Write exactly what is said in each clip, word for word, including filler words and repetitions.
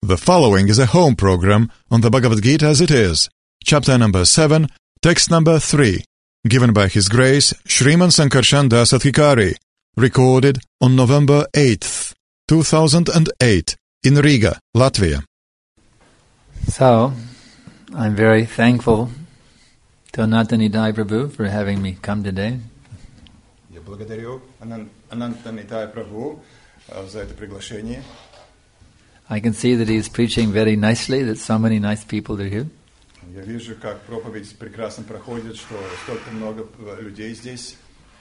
The following is a home program on the Bhagavad Gita as it is, chapter number seven, text number three, given by His Grace Shriman Sankarshan Das Adhikari, recorded on November eighth, two thousand eight, in Riga, Latvia. So, I'm very thankful to Anantanidai Prabhu for having me come today. Я благодарю Анантанидай Прабху за это приглашение. I can see that he's preaching very nicely, that so many nice people are here. Я вижу, как проповедь прекрасно проходит, что столько много людей здесь.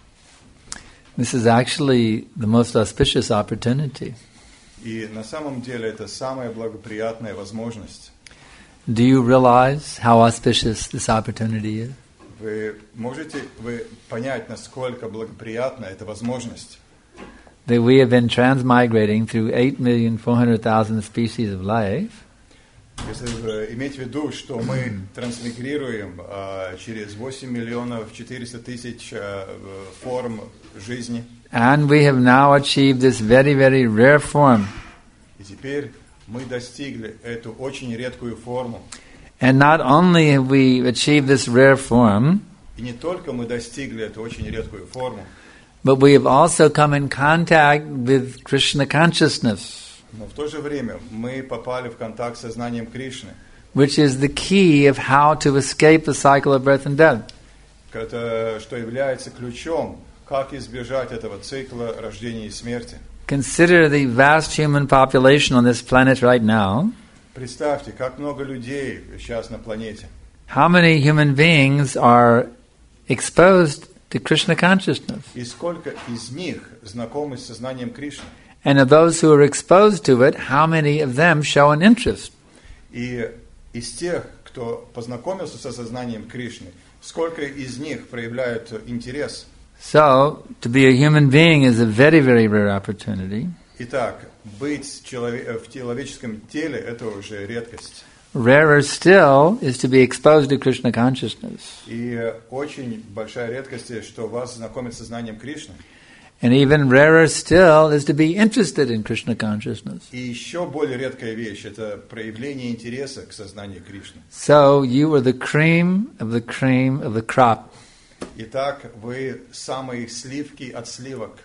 This is actually the most auspicious opportunity. И на самом деле это самая благоприятная возможность. Do you realize how auspicious this opportunity is? Вы можете вы понять, насколько благоприятна эта возможность? That we have been transmigrating through eight million four hundred thousand species of life. Если иметь в виду, что мы трансмигрируем uh, через восемь миллионов четыреста тысяч uh, форм жизни. And we have now achieved this very, very rare form. И теперь мы достигли эту очень редкую форму. And not only have we achieved this rare form, И не только мы достигли эту очень редкую форму, but we have also come in contact with Krishna consciousness, но в то же время мы попали в контакт с сознанием Кришны, which is the key of how to escape the cycle of birth and death. это, что является ключом, как избежать этого цикла рождения и смерти. Consider the vast human population on this planet right now. Представьте, как много людей сейчас на планете. How many human beings are exposed to Krishna consciousness? И сколько из них знакомы с сознанием Кришны. And of those who are exposed to it, how many of them show an interest? И из тех, кто познакомился со сознанием Кришны, сколько из них проявляют интерес. So, to be a human being is a very, very rare opportunity. Итак, быть челове- в человеческом теле – это уже редкость. Rarer still is to be exposed to Krishna consciousness. И очень большая редкость, что вас знакомят с сознанием Кришны. And even rarer still is to be interested in Krishna consciousness. И еще более редкая вещь – это проявление интереса к сознанию Кришны. So, you are the cream of the cream of the crop. Итак, вы самые сливки от сливок.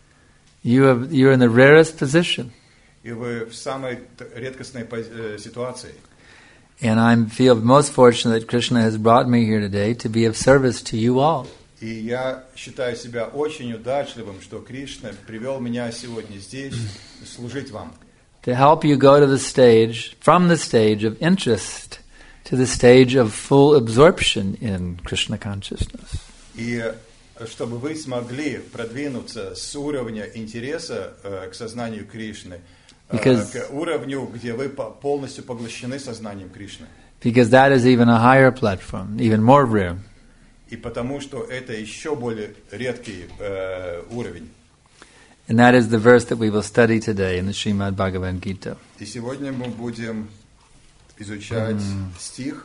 You have, you're in the rarest position. И вы в самой редкостной пози- ситуации. And I feel most fortunate that Krishna has brought me here today to be of service to you all. И я считаю себя очень удачливым, что Кришна привел меня сегодня здесь служить вам. To help you go to the stage, from the stage of interest to the stage of full absorption in Krishna consciousness. И чтобы вы смогли продвинуться с уровня интереса э, к сознанию Кришны, э, Because- к уровню, где вы по- полностью поглощены сознанием Кришны. Because that is even a higher platform, even more rare. И потому что это еще более редкий э, уровень. And that is the verse that we will study today in the Srimad Bhagavad Gita. И сегодня мы будем изучать mm. стих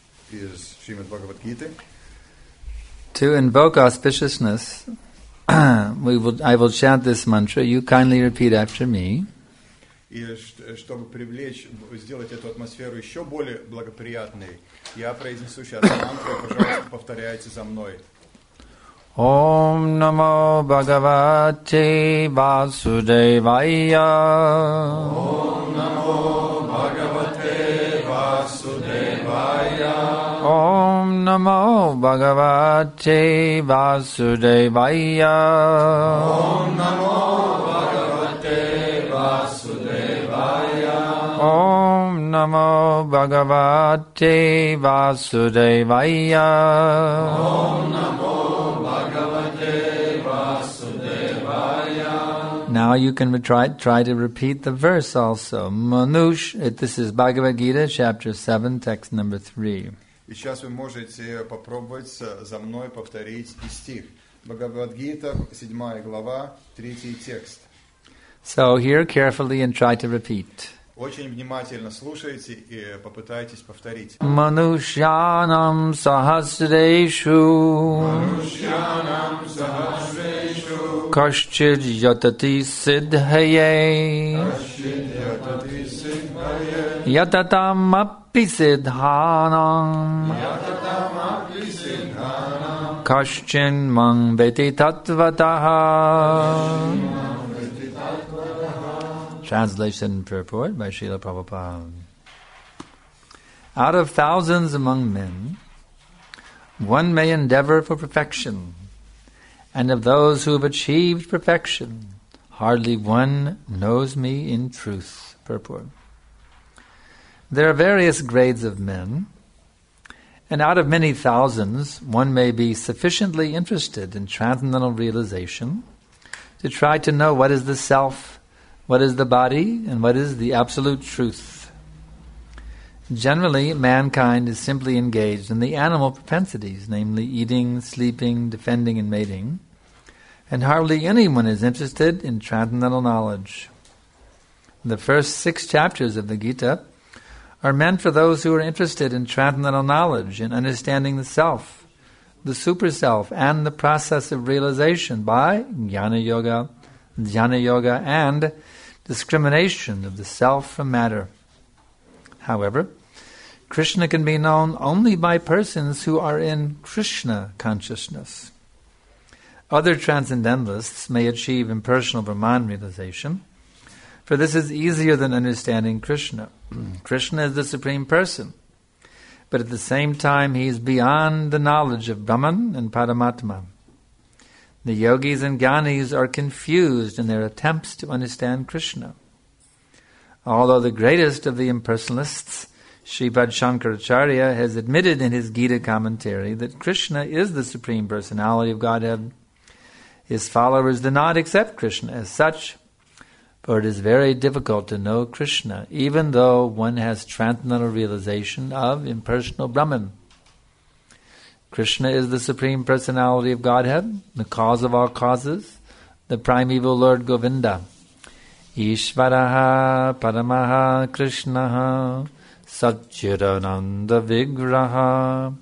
из Шримад Бхагавад-гиты. To invoke auspiciousness, we will, I will chant this mantra. You kindly repeat after me. И чтобы привлечь, сделать эту атмосферу еще более благоприятной, я произнесу сейчас мантру, пожалуйста, повторяйте за мной. Om Namo Bhagavate Vasudevaya. Om Namo Bhagavate Vasudevaya. Om Namo Bhagavate Vasudevaya. Om Namo Bhagavate Vasudevaya. Om Namo Bhagavate Vasudevaya. Om Namo Bhagavate Vasudevaya. Now you can try try to repeat the verse also. Manush, this is Bhagavad Gita, chapter seven, text number three. И сейчас вы можете попробовать за мной повторить и стих. Бхагавад-гита, седьмая глава, третий текст. So hear carefully and try to repeat. Очень внимательно слушайте и попытайтесь повторить. Manushyanam sahasreshu Manushyanam Kaschid yatati siddhaye Kaschid yatati siddhaye Yatatam api siddhanam Kaschin mang veti tattvataha. Translation and purport by Srila Prabhupada. Out of thousands among men, one may endeavor for perfection, and of those who have achieved perfection, hardly one knows me in truth. Purport. There are various grades of men, and out of many thousands, one may be sufficiently interested in transcendental realization to try to know what is the self, what is the body, and what is the absolute truth. Generally, mankind is simply engaged in the animal propensities, namely eating, sleeping, defending, and mating, and hardly anyone is interested in transcendental knowledge. The first six chapters of the Gita are meant for those who are interested in transcendental knowledge, in understanding the self, the super-self, and the process of realization by Jnana Yoga, Jnana Yoga, and discrimination of the self from matter. However, Krishna can be known only by persons who are in Krishna consciousness. Other transcendentalists may achieve impersonal Brahman realization, for this is easier than understanding Krishna. Krishna is the Supreme Person, but at the same time he is beyond the knowledge of Brahman and Paramatma. The yogis and jnanis are confused in their attempts to understand Krishna. Although the greatest of the impersonalists, Sripad Shankaracharya, has admitted in his Gita commentary that Krishna is the Supreme Personality of Godhead, his followers do not accept Krishna as such, for it is very difficult to know Krishna, even though one has transcendental realization of impersonal Brahman. Krishna is the Supreme Personality of Godhead, the cause of all causes, the primeval Lord Govinda. Ishvaraha Paramaha Krishnaha Satchidananda Vigraha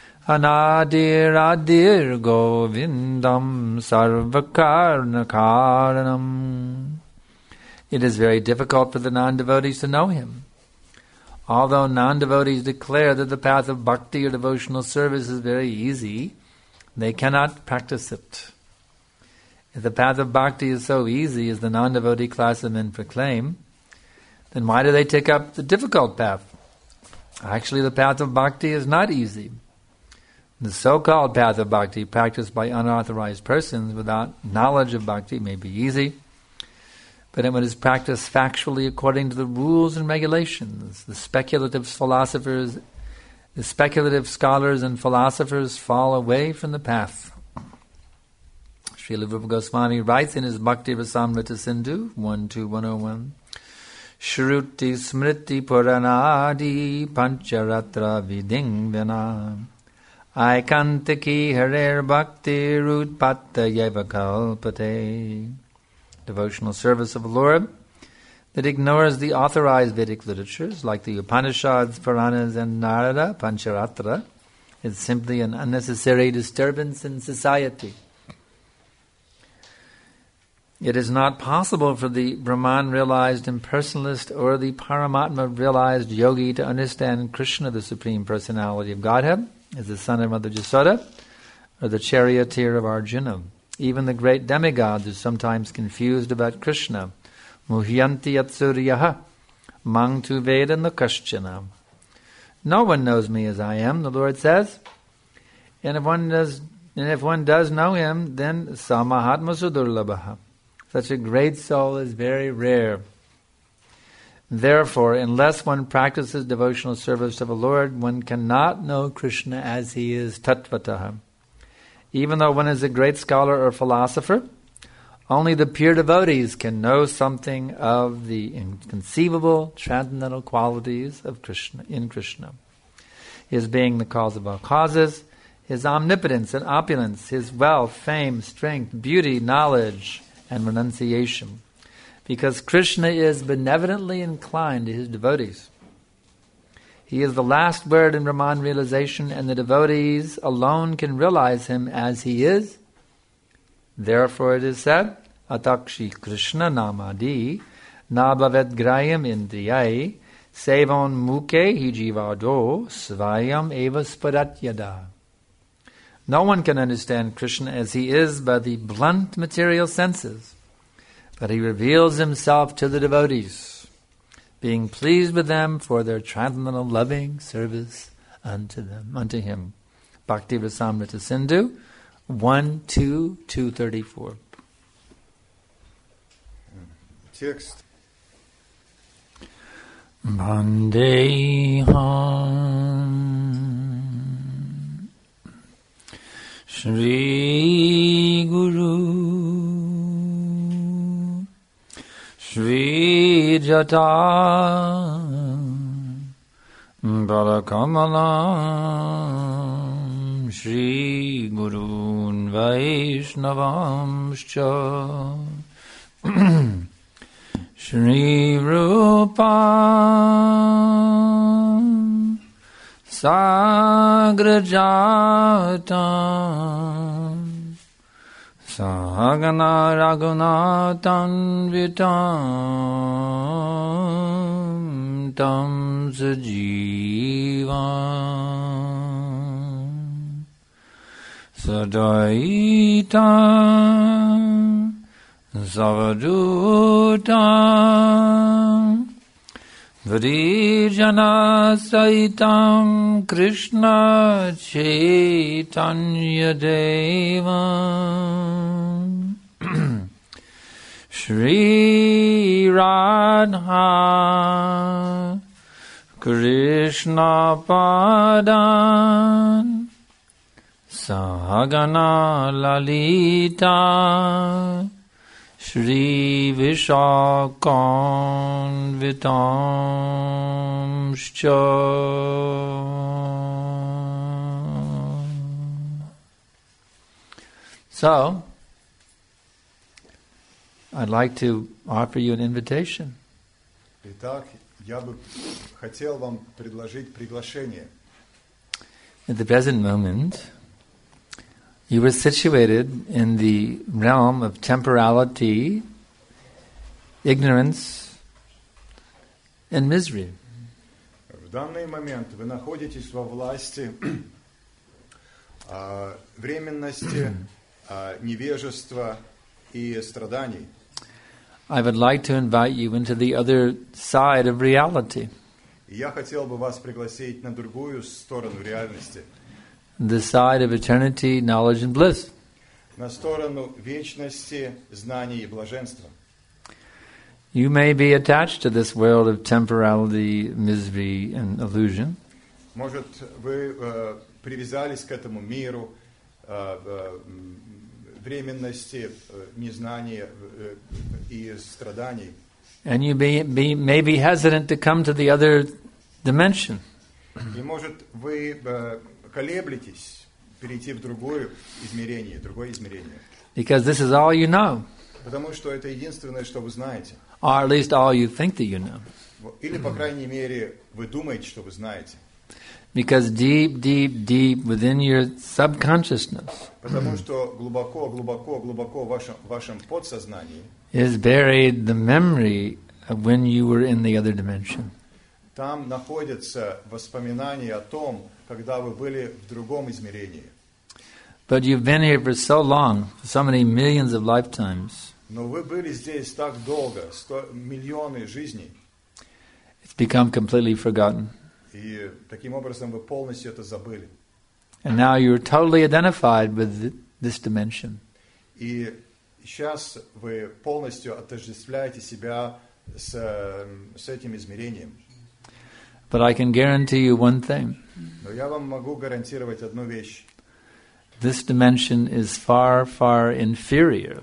Anadir Adir Govindam Sarvakarna Karanam. It is very difficult for the non-devotees to know him. Although non-devotees declare that the path of bhakti or devotional service is very easy, they cannot practice it. If the path of bhakti is so easy as the non-devotee class of men proclaim, then why do they take up the difficult path? Actually, the path of bhakti is not easy. The so-called path of bhakti practiced by unauthorized persons without knowledge of bhakti may be easy, but when it is practiced factually according to the rules and regulations, the speculative philosophers, the speculative scholars and philosophers fall away from the path. Srila Rupa Goswami writes in his Bhakti Rasamrita Sindhu, one two one oh one, Shruti Smriti Puranadi Pancharatra Viding Vina Aikantaki Harer Bhakti Rutpatta Yeva Kalpate. Devotional service of the Lord that ignores the authorized Vedic literatures like the Upanishads, Puranas, and Narada Pancharatra is simply an unnecessary disturbance in society. It is not possible for the Brahman-realized impersonalist or the Paramatma-realized yogi to understand Krishna, the Supreme Personality of Godhead, as the son of Mother Jasoda, or the charioteer of Arjuna. Even the great demigods are sometimes confused about Krishna. Muhyanti yatsuryaha, mang tu veda nakaschana. No one knows me as I am, the Lord says. And if one does, and if one does know him, then samahatma sudurlabha. Such a great soul is very rare. Therefore, unless one practices devotional service to the Lord, one cannot know Krishna as he is tattvataha. Even though one is a great scholar or philosopher, only the pure devotees can know something of the inconceivable, transcendental qualities of Krishna, in Krishna. His being the cause of all causes, his omnipotence and opulence, his wealth, fame, strength, beauty, knowledge, and renunciation. Because Krishna is benevolently inclined to his devotees. He is the last word in Brahman realization, and the devotees alone can realize him as he is. Therefore it is said, Atakshi Krishna namadi na bhavet grayam indriyai Sevon muke hi jivado svayam eva spadatyada. No one can understand Krishna as he is by the blunt material senses, but he reveals himself to the devotees, being pleased with them for their transcendental loving service unto them, unto him. Bhakti Rasamrita Sindhu, one two, two thirty-four. Текст. Vandeham Shri Guru Shri Jata Balakamalam Shri Gurun Vaishnavamscha Shri Rupa Sagrajatam Sahagana Raghunathan Vitam Tam Sajivam Sadaitam Savadutam Vrijana Saitam Krishna Chaitanya Devam Shri Radha Krishna Padan Sahagana Lalita Shri Vishakanvitamscha. So, I'd like to offer you an invitation. Итак, я бы хотел вам предложить приглашение. At the present moment, you were situated in the realm of temporality, ignorance, and misery. В данный момент вы находитесь во власти э, временности, э, невежества и страданий. I would like to invite you into the other side of reality. И я хотел бы вас пригласить на другую сторону реальности. The side of eternity, knowledge, and bliss. На сторону вечности, знаний и блаженства. You may be attached to this world of temporality, misery, and illusion. Может, вы э, привязались к этому миру э, э, временности, э, незнания э, и страданий. And you be, be, may be hesitant to come to the other dimension. И, может, вы э, колеблетесь перейти в другое измерение, другое измерение. Because this is all you know. Потому что это единственное, что вы знаете. Or at least all you think that you know. Или, по крайней мере, вы думаете, что вы знаете. Because deep, deep, deep within your subconsciousness Потому что глубоко, глубоко, глубоко в вашем, в вашем подсознании is buried the memory of when you were in the other dimension. там находятся воспоминания о том, когда вы были в другом измерении. But you've been here for so long, for so many millions of lifetimes. Но вы были здесь так долго, сто, миллионы жизней, It's become completely forgotten. и таким образом вы полностью это забыли. And now you're totally identified with th- this dimension. И сейчас вы полностью отождествляете себя с, с этим измерением. But I can guarantee you one thing. Но я вам могу гарантировать одну вещь. This dimension is far, far inferior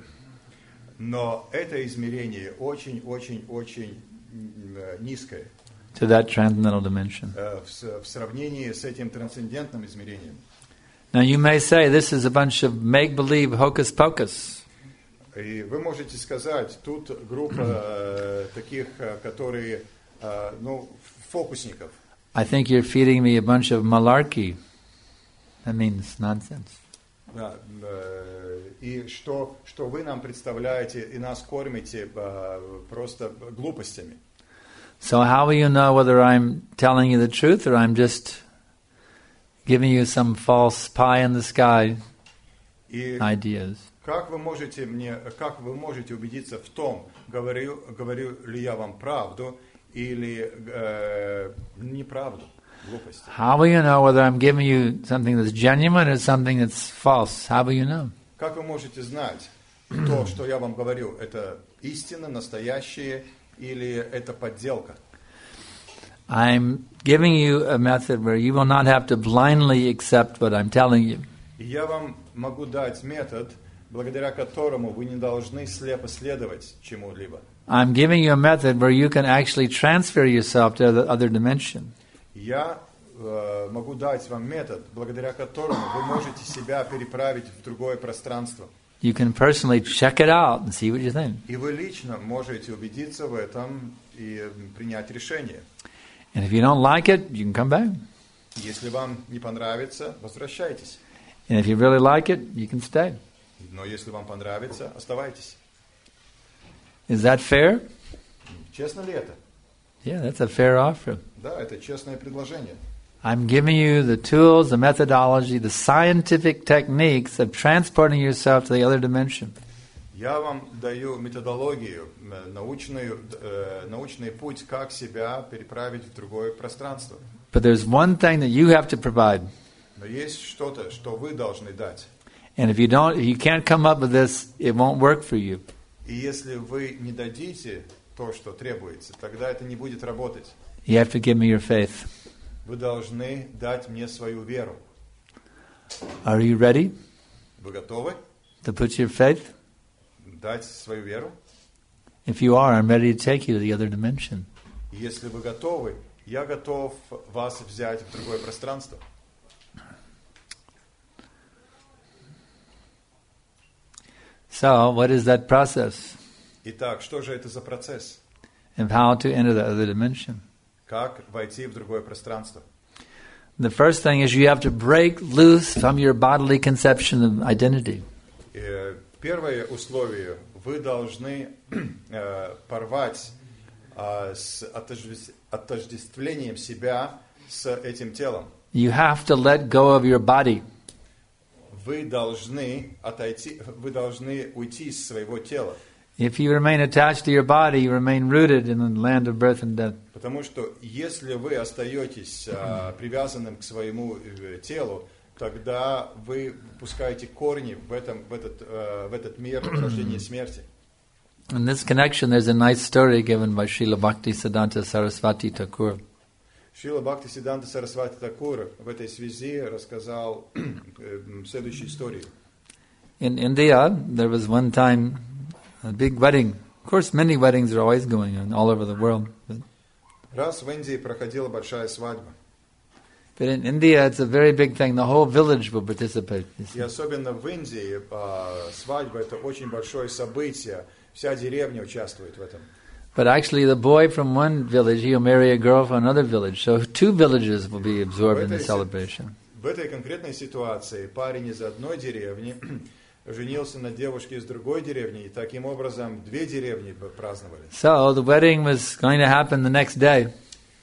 Но это измерение очень-очень-очень низкое to that transcendental dimension. в, в сравнении с этим трансцендентным измерением. Now you may say this is a bunch of make-believe hocus-pocus. И вы можете сказать, тут группа э, таких, которые, э, ну, фокусников. I think you're feeding me a bunch of malarkey. That means nonsense. Да, э, и что, что вы нам представляете и нас кормите э, просто глупостями. So how will you know whether I'm telling you the truth or I'm just giving you some false pie in the sky И ideas? как вы можете мне, как вы можете убедиться в том, говорю, говорю ли я вам правду или э, неправду, глупости? How will you know whether I'm giving you something that's genuine or something that's false? How will you know? Как вы можете знать, то, что я вам говорю, это истина, настоящее или это подделка? I'm giving you a method where you will not have to blindly accept what I'm telling you. И я вам могу дать метод, благодаря которому вы не должны слепо следовать чему-либо. I'm giving you a method where you can actually transfer yourself to the other dimension. Я э, могу дать вам метод, благодаря которому вы можете себя переправить в другое пространство. You can personally check it out and see what you think. И вы лично можете убедиться в этом и принять решение. And if you don't like it, you can come back. Если вам не понравится, возвращайтесь. And if you really like it, you can stay. Но если вам понравится, оставайтесь. Is that fair? Честно ли это? Yeah, that's a fair offer. Да, это честное предложение. I'm giving you the tools, the methodology, the scientific techniques of transporting yourself to the other dimension. Я вам даю методологию, научную, э, научный путь, как себя переправить в другое пространство. But there's one thing that you have to provide. Но есть что-то, что вы должны дать. And if you don't, if you can't come up with this, it won't work for you. И если вы не дадите то, что требуется, тогда это не будет работать. You have to give me your faith. Вы должны дать мне свою веру. Are you ready Вы готовы to put your faith? дать свою веру? If you are, I'm ready to take you to the other dimension. Если вы готовы, я готов вас взять в другое пространство. So, what is that process? Итак, что же это за процесс? And how to enter the other dimension? Как войти в другое пространство? The first thing is you have to break loose from your bodily conception of identity. И первое условие: вы должны э, порвать э, с отожде- отождествлением себя с этим телом. You have to let go of your body. Вы должны отойти, вы должны уйти из своего тела. If you remain attached to your body, you remain rooted in the land of birth and death. Потому что если вы остаетесь э, привязанным к своему э, телу, тогда вы пускаете корни в, этом, в, этот, э, в этот мир рождения и смерти. In this connection, there's a nice story given by Srila Bhaktisiddhanta Saraswati Thakur. Шрила Бхактисиддханта Сарасвати Такур в этой связи рассказал следующую историю. In India, there was one time a big wedding. Of course, many weddings are always going on all over the world. But, Раз в Индии проходила большая свадьба. but in India, it's a very big thing. The whole village will participate. You see. И особенно в Индии а, свадьба это очень большое событие. Вся деревня участвует в этом. But actually, the boy from one village, he'll marry a girl from another village. So two villages will be absorbed in the celebration. В этой конкретной ситуации парень из одной деревни женился на девушке из другой деревни, и таким образом две деревни праздновали. So the wedding was going to happen the next day.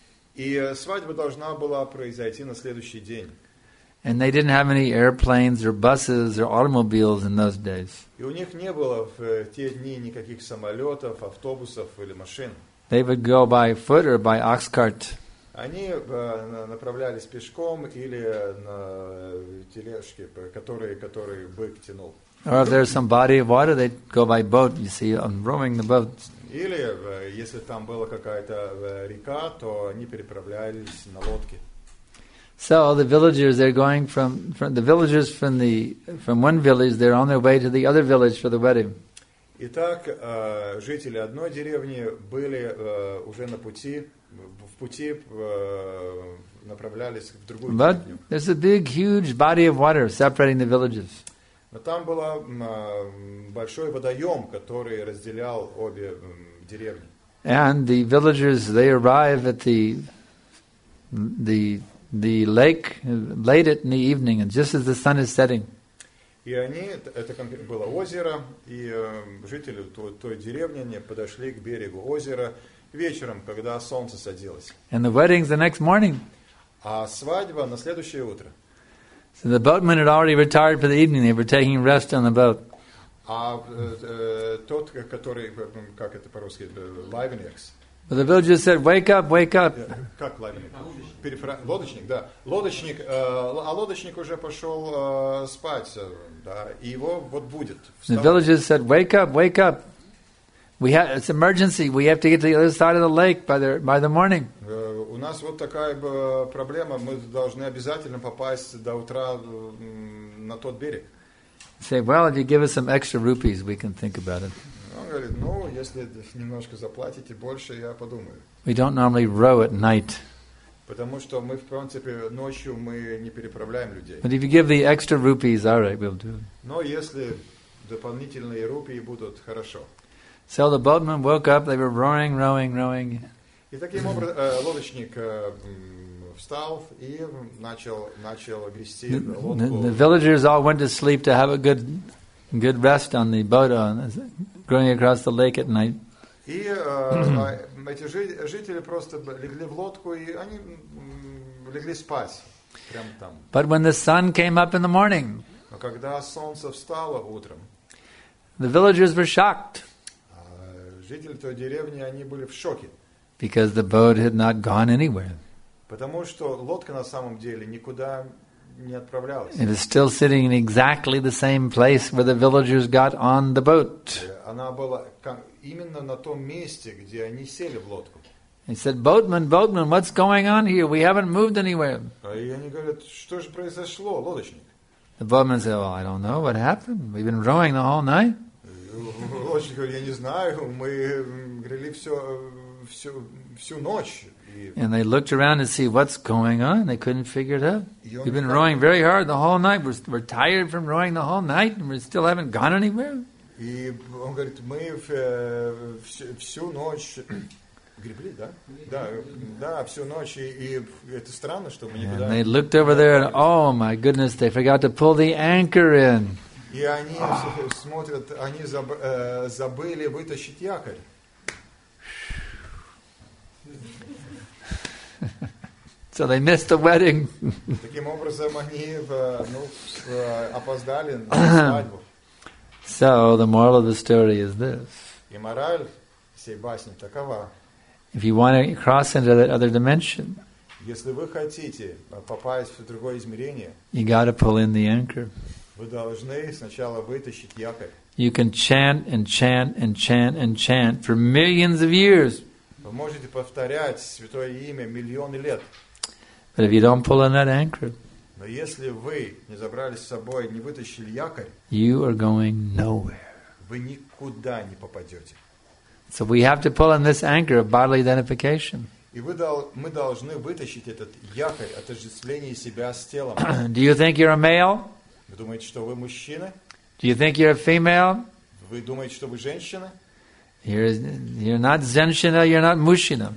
И свадьба должна была произойти на следующий день. And they didn't have any airplanes or buses or automobiles in those days. И у них не было в те дни никаких самолетов, автобусов или машин. They would go by foot or by ox cart. Они э, направлялись пешком или на тележке, которые, которые бык тянул. Or if there's some body of water, they'd go by boat, you see, on rowing the boats. Или э, если там была какая-то э, река, то они переправлялись на лодке. So the villagers, they're going from, from the villagers from the from one village, they're on their way to the other village for the wedding. Итак, э, жители одной деревни были э, уже на пути, в пути э, направлялись в другую But деревню. there's a big, huge body of water separating the villages. Но там был э, большой водоем, который разделял обе э, деревни. And the villagers, they arrive at the the the lake late in the evening, and just as the sun is setting. И они, это было озеро, и э, жители той, той деревни они подошли к берегу озера, вечером, когда солнце садилось. And the wedding's the next morning. А свадьба на следующее утро. So the boatmen had already retired for the evening. They were taking rest on the boat. А э, э, тот, который, как это по-русски, лайвенекс. But the villagers said, wake up, wake up. Как лайвенек? Перефра... Лодочник, да. Лодочник, э, а лодочник уже пошел э, спать, да, и его вот будет. The villagers said, wake up, wake up. We have, it's emergency. We have to get to the other side of the lake by the, by the morning. Э, у нас вот такая э, проблема. Мы должны обязательно попасть до утра э, на тот берег. Say, well, if you give us some extra rupees, we can think about it. Он говорит, ну, если немножко заплатите больше, я подумаю. We don't normally row at night. Потому что мы, в принципе, ночью мы не переправляем людей. But if you give the extra rupees, all right, we'll do it. Но если дополнительные рупии будут, хорошо. So the boatmen woke up, they were rowing, rowing, rowing. И таким образом э, лодочник э, встал и начал, начал грести лодку. The, the villagers all went to sleep to have a good good rest on the boat on, going across the lake at night. И э, эти жители просто легли в лодку, и они легли спать прямо там. But when the sun came up in the morning, Но когда солнце встало утром, the villagers were shocked жители той деревни, они были в шоке. Because the boat had not gone anywhere. Потому что лодка на самом деле никуда не отправлялась. It is still sitting in exactly the same place where the villagers got on the boat. Она была именно на том месте, где они сели в лодку. He said, boatman, boatman, what's going on here? We haven't moved anywhere. И они говорят, что же произошло, лодочник? The boatman said, well, I don't know what happened. We've been rowing the whole night. Лодочник говорит, я не знаю, мы грели все, всю, всю ночь. And they looked around to see what's going on. They couldn't figure it out. We've been rowing very hard the whole night. We're, we're tired from rowing the whole night, and we still haven't gone anywhere. И он говорит, мы всю, всю ночь гребли, да? Да, да, всю ночь, и, и это странно, что мы никуда... And they looked over there, and oh my goodness, they forgot to pull the anchor in. И они смотрят, они забыли вытащить якорь. So they missed the wedding. Таким образом, они ну, опоздали на свадьбу. So the moral of the story is this. И мораль всей басни такова. If you want to cross into that other dimension, если вы хотите попасть в другое измерение, you got to pull in the anchor. Вы должны сначала вытащить якорь. You can chant and chant and chant and chant for millions of years. Вы можете повторять святое имя миллионы лет. But if you don't pull in that anchor, но если вы не забрали с собой, не вытащили якорь, you are going nowhere. Вы никуда не попадете. So we have to pull in this anchor of bodily identification. И вы, мы должны вытащить этот якорь отождествления себя с телом. Do you think you're a male? Вы думаете, что вы мужчина? Do you think you're a female? Вы думаете, что вы женщина? You're, you're not Zenshina, you're not Mushina.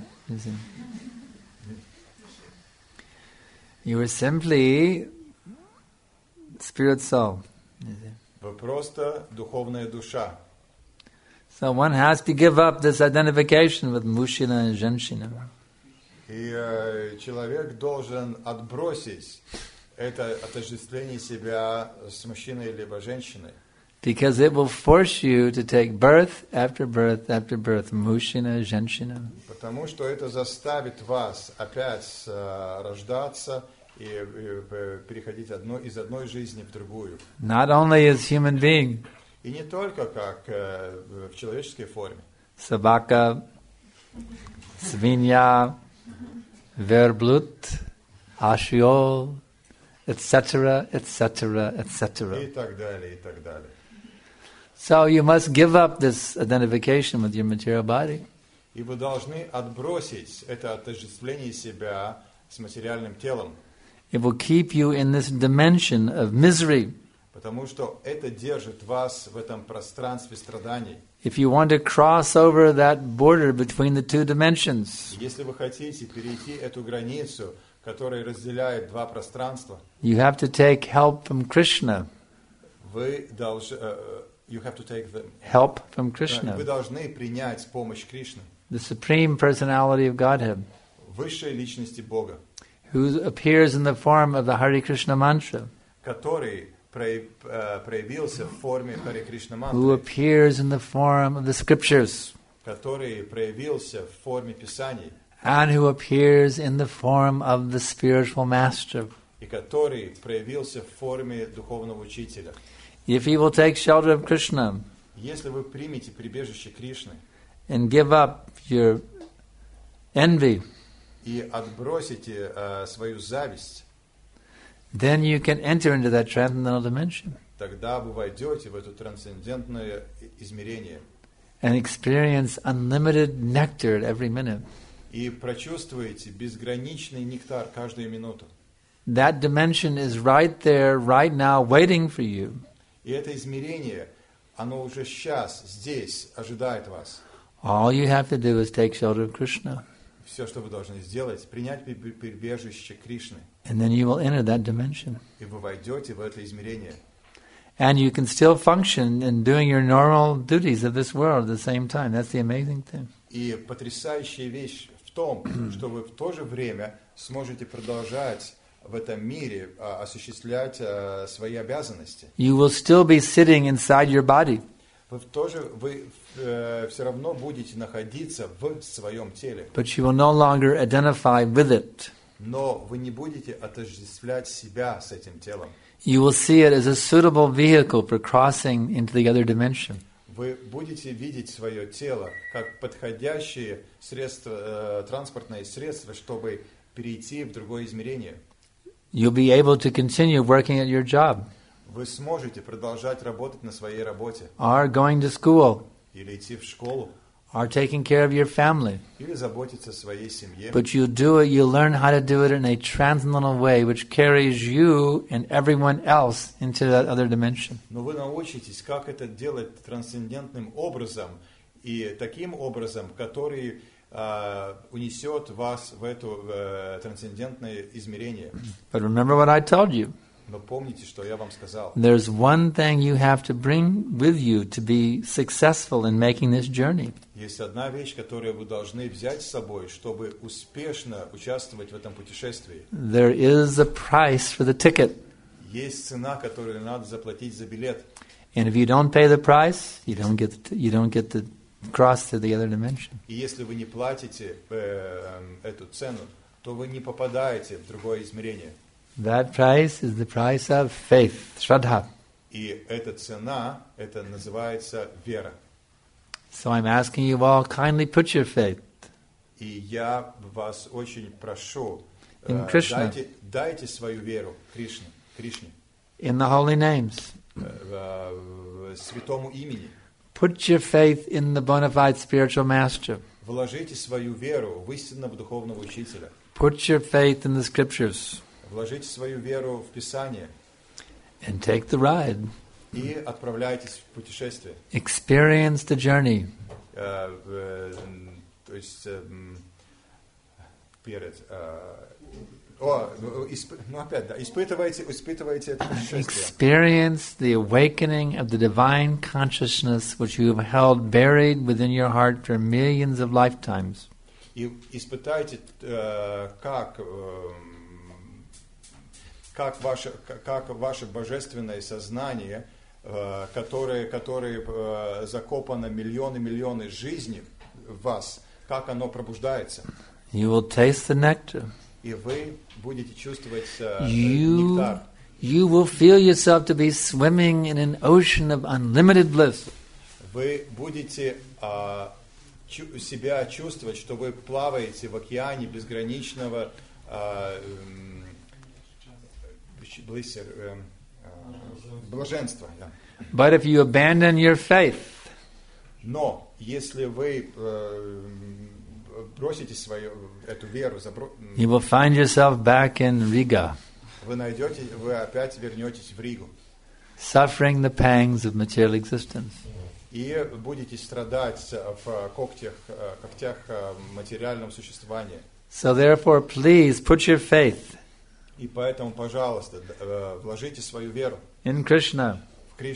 You are simply spirit soul. Вы просто духовная душа. So one has to give up this identification with Mushina and Zenshina. И э, человек должен отбросить это отождествление себя с мужчиной либо женщиной. Because it will force you to take birth after birth after birth, Mushina, Zenshina. Потому что это заставит вас опять э, рождаться и, и переходить одно, из одной жизни в другую. Not only as human being. И не только как э, в человеческой форме. Sabaka, Svinya, Verblut, Ashiol, et cetera, et cetera, et cetera. И так далее, и так далее. So you must give up this identification with your material body. И вы должны отбросить это отождествление себя с материальным телом. It will keep you in this dimension of misery. Потому что это держит вас в этом пространстве страданий. If you want to cross over that border between the two dimensions, если вы хотите перейти эту границу, которая разделяет два пространства, you have to take help from Krishna. Вы должны, uh, you have to take the help from Krishna. Вы должны принять помощь Кришны. the Supreme Personality of Godhead, высшей личности Бога, who appears in the form of the Hare Krishna mantra, который прояв- э, проявился в форме Харе Кришна who мантры, appears in the form of the scriptures, который проявился в форме Писаний, and who appears in the form of the spiritual master. и который проявился в форме духовного учителя. If you will take shelter of Krishna Если вы примете прибежище Кришны and give up your envy, и отбросите э, свою зависть, then you can enter into that transcendental dimension тогда вы войдете в это трансцендентное измерение and experience unlimited nectar at every minute. и прочувствуете безграничный нектар каждую минуту. That dimension is right there, right now, waiting for you. И это измерение, оно уже сейчас, здесь, ожидает вас. All you have to do is take shelter of Krishna, Все, что вы должны сделать, принять при- при- прибежище Кришны, and then you will enter that dimension. и вы войдете в это измерение. And you can still function in doing your normal duties of this world at the same time. That's the amazing thing. И потрясающая вещь в том, что вы в то же время сможете продолжать в этом мире а, осуществлять а, свои обязанности. You will still be sitting inside your body, Вы в то же вы э, все равно будете находиться в своем теле, but you will no longer identify with it. но вы не будете отождествлять себя с этим телом. You will see it as a suitable vehicle for crossing into the other dimension. Вы будете видеть свое тело как подходящее средство, э, транспортное средство, чтобы перейти в другое измерение. You'll be able to continue working at your job, Вы сможете продолжать работать на своей работе, or going to school, или идти в школу, or taking care of your family. или заботиться о своей семье. But you do it, you learn how to do it in a transcendental way which carries you and everyone else into that other dimension. Но вы научитесь, как это делать трансцендентным образом, и таким образом, который э, унесет вас в это э, трансцендентное измерение. But remember what I told you. Но помните, что я вам сказал. There's one thing you have to bring with you to be successful in making this journey. Есть одна вещь, которую вы должны взять с собой, чтобы успешно участвовать в этом путешествии. There is a price for the ticket. Есть цена, которую надо заплатить за билет. And if you don't pay the price, you don't get the, you don't get to cross to the other dimension. И если вы не платите э, э, эту цену, то вы не попадаете в другое измерение. That price is the price of faith, Shraddha. И эта цена, это называется вера. So I'm asking you all, kindly put your faith И я вас очень прошу, In э, Krishna. дайте, дайте свою веру Кришне, Кришне, in the holy names. э, э, святому имени. Put your faith in the bona fide spiritual master. Вложите свою веру в истинного духовного учителя. Put your faith in the scriptures Вложите свою веру в Писание and take the ride. и отправляйтесь в путешествие. Experience the journey. Э, э, то есть э, м, перед... э, о, ну, исп- ну опять, да, испытывайте, испытывайте это путешествие. Experience the awakening of the divine consciousness which you have held buried within your heart for millions of lifetimes. И испытайте, э, как, э, как, ваше, как ваше божественное сознание, э, которое, которое э, закопано миллионы-миллионы жизней в вас, как оно пробуждается. You will taste the nectar. И вы будете чувствовать э, You, нектар. you will feel yourself to be swimming in an ocean of unlimited bliss. Вы будете э, чу- себя чувствовать, что вы плаваете в океане безграничного э, м, блиссер, э, э, блаженства. Да. But if you abandon your faith, Но если вы э, бросите свою эту веру, забро- you will find yourself back in Riga, вы найдете, вы опять вернетесь в Ригу suffering the pangs of material existence. и будете страдать в когтях, э, когтях э, материального существования. So therefore, please put your faith И поэтому, пожалуйста, д- э, вложите свою веру in Krishna, в Кришну,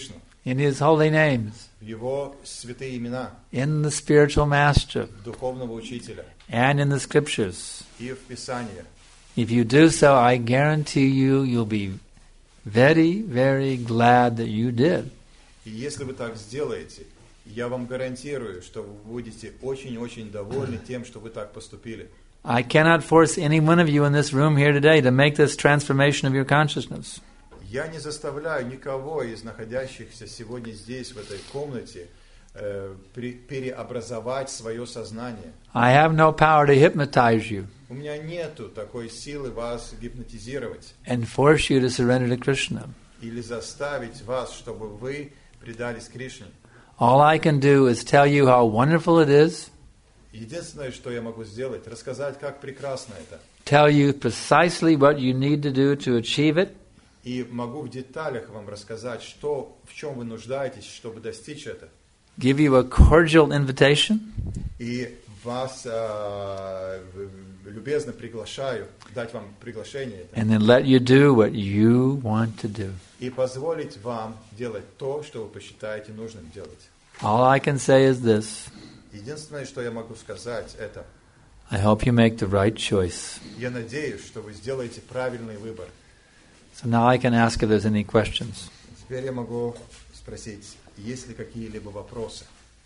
in His holy names, в Его святые имена, in the spiritual master, в духовного учителя and in the scriptures. и в Писании. If you do so, I guarantee you, you'll be very, very glad that you did. И если вы так сделаете, я вам гарантирую, что вы будете очень-очень довольны тем, что вы так поступили. I cannot force any one of you in this room here today to make this transformation of your consciousness. Я не заставляю никого из находящихся сегодня здесь, в этой комнате, э, пре- переобразовать свое сознание. I have no power to hypnotize you У меня нету такой силы вас гипнотизировать and force you to surrender to Krishna. или заставить вас, чтобы вы предались Кришне. All I can do is tell you how wonderful it is, Единственное, что я могу сделать, рассказать, как прекрасно это. tell you precisely what you need to do to achieve it, И могу в деталях вам рассказать, что, в чем вы нуждаетесь, чтобы достичь это. give you a cordial invitation, И вас э, любезно приглашаю, дать вам приглашение это, and then let you do what you want to do. и позволить вам делать то, что вы посчитаете нужным делать. All I can say is this: Единственное, что я могу сказать, это I hope you make the right choice. я надеюсь, что вы сделаете правильный выбор. So now I can ask if there's any questions. Теперь я могу спросить, есть ли какие-либо вопросы?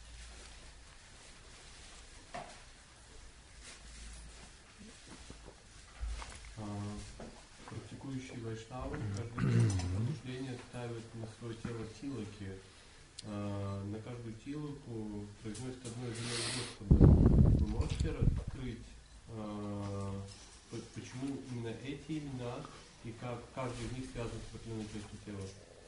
Практикующие вайшнавы каждый день пробуждение ставят на свое тело тилоки. А, на каждую тилоку произносят одно из имен Господа. Вы можете раскрыть, а, по- почему именно эти имена и как каждый из них связан с определенной частью тела?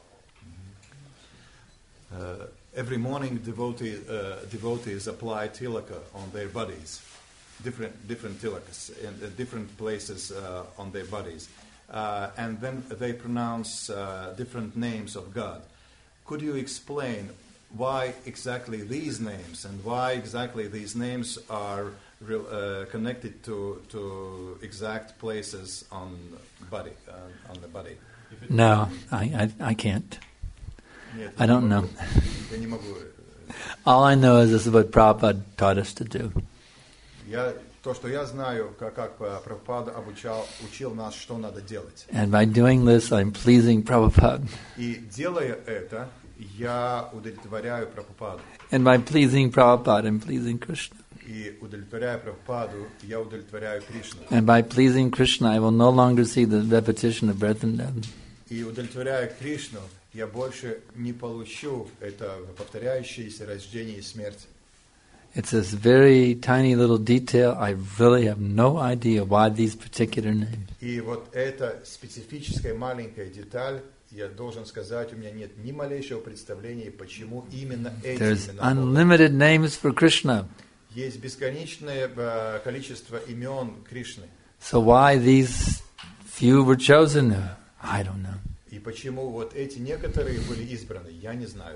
Uh, every morning devotee, uh, devotees apply tilaka on their bodies, different different tilakas in uh, different places uh, on their bodies, uh, and then they pronounce uh, different names of God. Could you explain why exactly these names and why exactly these names are real, uh, connected to to exact places on body uh, on the body? No, I, I, I can't. Нет, I я don't не know. могу. Я не могу. All I know is this is what Prabhupada taught us to do. Я, то, что я знаю, как, как Прабхупада обучал, учил нас, что надо делать. And by doing this, I'm pleasing Prabhupada. И делая это, я удовлетворяю Прабхупаду. And by pleasing Prabhupada, I'm pleasing Krishna. И удовлетворяя Прабхупаду, я удовлетворяю Кришну. And by pleasing Krishna, I will no longer see the repetition of birth and death. И удовлетворяя Кришну, я больше не получу это повторяющееся рождение и смерть. It's this very tiny little detail. I really have no idea why these particular names. И вот эта специфическая маленькая деталь, я должен сказать, у меня нет ни малейшего представления, почему именно эти There's имена. unlimited names for Krishna. Есть бесконечное э, количество имен Кришны. So why these few were chosen? I don't know. И почему вот эти некоторые были избраны, я не знаю.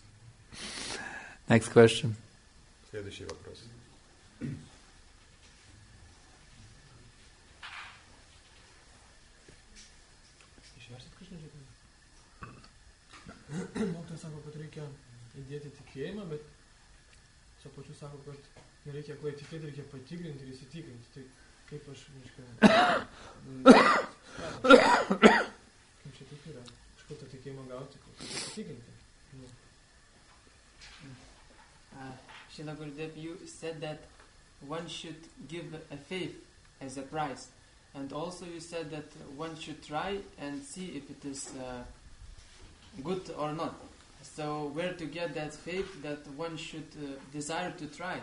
Next question. Следующий вопрос. Mokytojas sako, kad reikia įdėti tikėjimą, bet čia pačiu sako, kad nereikia aklai tikėti, reikia patikrinti ir įsitikinti. Tai kaip aš, reiškia, kaip čia taip yra? Iš kur tą tikėjimą gauti, kaip įsitikinti? Nu. Uh, Srila Gurudev, you said that one should give a faith as a price. And also you said that one should try and see if it is uh, good or not. So where to get that faith that one should uh, desire to try?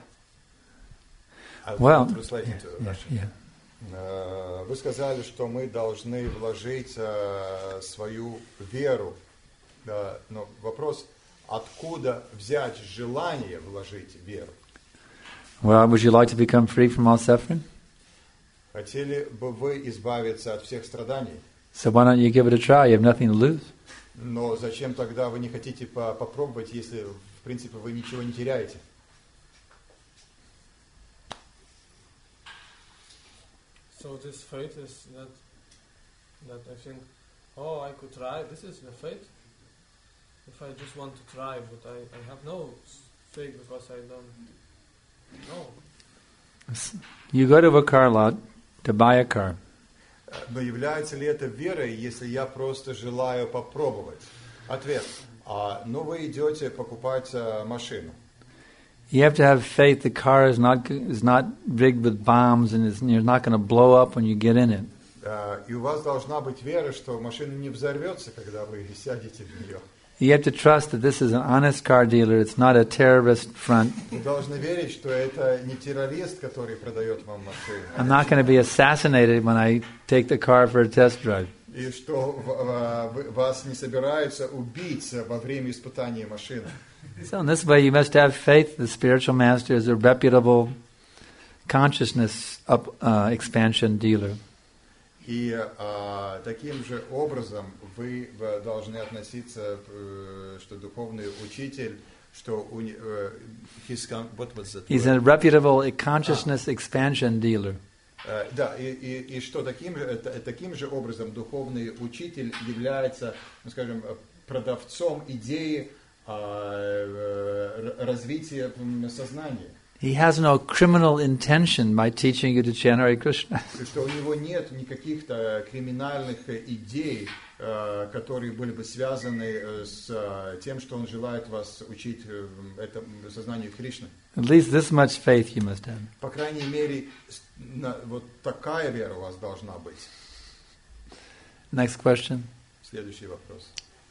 Well, translate yeah, into yeah, Russian. yeah. Э, Вы сказали, что мы должны вложить э, свою веру. Да, но вопрос, откуда взять желание вложить веру? Well, would you like to become free from all suffering? Хотели бы вы избавиться от всех страданий? So why don't you give it a try? You have nothing to lose. Но зачем тогда вы не хотите по- попробовать, если, в принципе, вы ничего не теряете? So this faith is that, that I think, oh, I could try, this is the faith? if I just want to try, but I, I have no faith because I don't know. You go to a car lot to buy a car. Но является ли это верой, если я просто желаю попробовать? Ответ. А, ну, вы идете покупать а, машину. You have to have faith the car is not is not rigged with bombs and it's, you're not going to blow up when you get in it. А, и у вас должна быть вера, что машина не взорвется, когда вы сядете в нее. You have to trust that this is an honest car dealer. It's not a terrorist front. Вы должны верить, что это не террорист, который продает вам машину. I'm not going to be assassinated when I take the car for a test drive. И что вас не собираются убить во время испытания машины. So in this way, you must have faith. The spiritual master is a reputable consciousness up, uh, expansion dealer. И а, таким же образом вы должны относиться, что духовный учитель, что у, uh, his, what was that He's word? a reputable consciousness ah. expansion dealer. Uh, да, и, и, и что таким же, таким же образом духовный учитель является, ну, скажем, продавцом идеи uh, развития сознания. He has no criminal intention by teaching you to chant Hare Krishna. Что у него нет никаких-то криминальных идей, которые были бы связаны с тем, что он желает вас учить этому сознанию Кришны. At least this much faith you must have. По крайней мере, вот такая вера у вас должна быть. Next question. Следующий вопрос.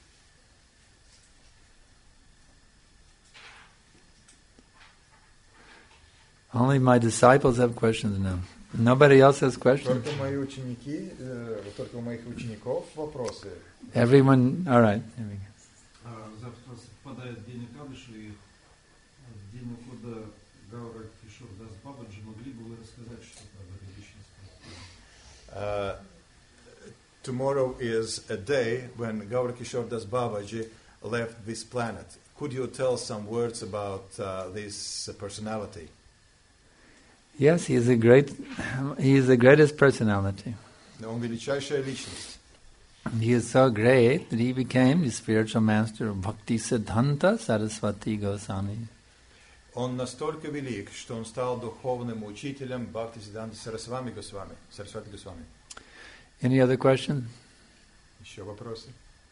Only my disciples have questions now. Nobody else has questions. Только мои ученики, только у моих учеников вопросы. Everyone, all right. Here we go. Завтра совпадает день Экадыши и день ухода Гаура Кишор Дас Бабаджи. Могли бы вы рассказать что-то об этой личности? Tomorrow is a day when Gaura Kishore Das Babaji left this planet. Could you tell some words about uh, this personality? Yes, he is a great, he is the greatest personality. Он величайшая личность. He is so great that he became the spiritual master of Bhakti Siddhanta Saraswati Goswami. Он настолько велик, что он стал духовным учителем Бхакти Сиддханта Сарасвами Госвами, Сарасвати Госвами. Any other questions? Еще вопросы?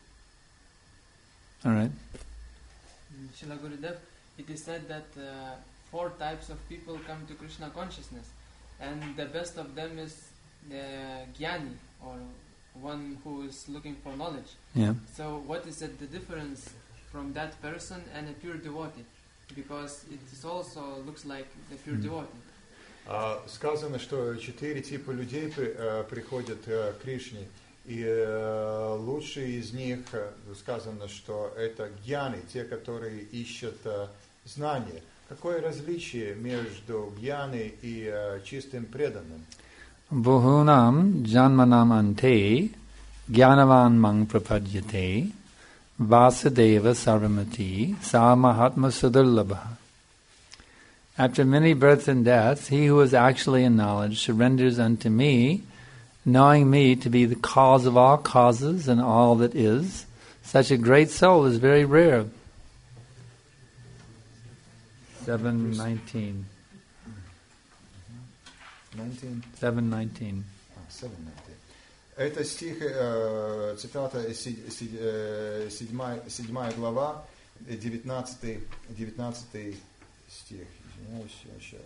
All right. Srila Gurudev, it is said that uh, four types of people come to Krishna consciousness, and the best of them is the Jnani, or one who is looking for knowledge. Yeah. So what is it, the difference from that person and a pure devotee? Because it is also looks like the pure mm. devotee. Uh, сказано, что четыре типа людей при, uh, приходят uh, к Кришне, и uh, лучшие из них, uh, сказано, что это гьяны, те, которые ищут uh, знания. Какое различие между гьяной и uh, чистым преданным? Bhunam janmanam ante gyanavan mang prapadyate Vasudeva Sarvamati Sa Mahatma Sudurlabha. After many births and deaths, he who is actually in knowledge surrenders unto me, knowing me to be the cause of all causes and all that is. Such a great soul is very rare. seven nineteen. seven nineteen. Это стих, э, цитата, седьмая, седьмая глава, девятнадцатый, девятнадцатый стих. Извиняюсь,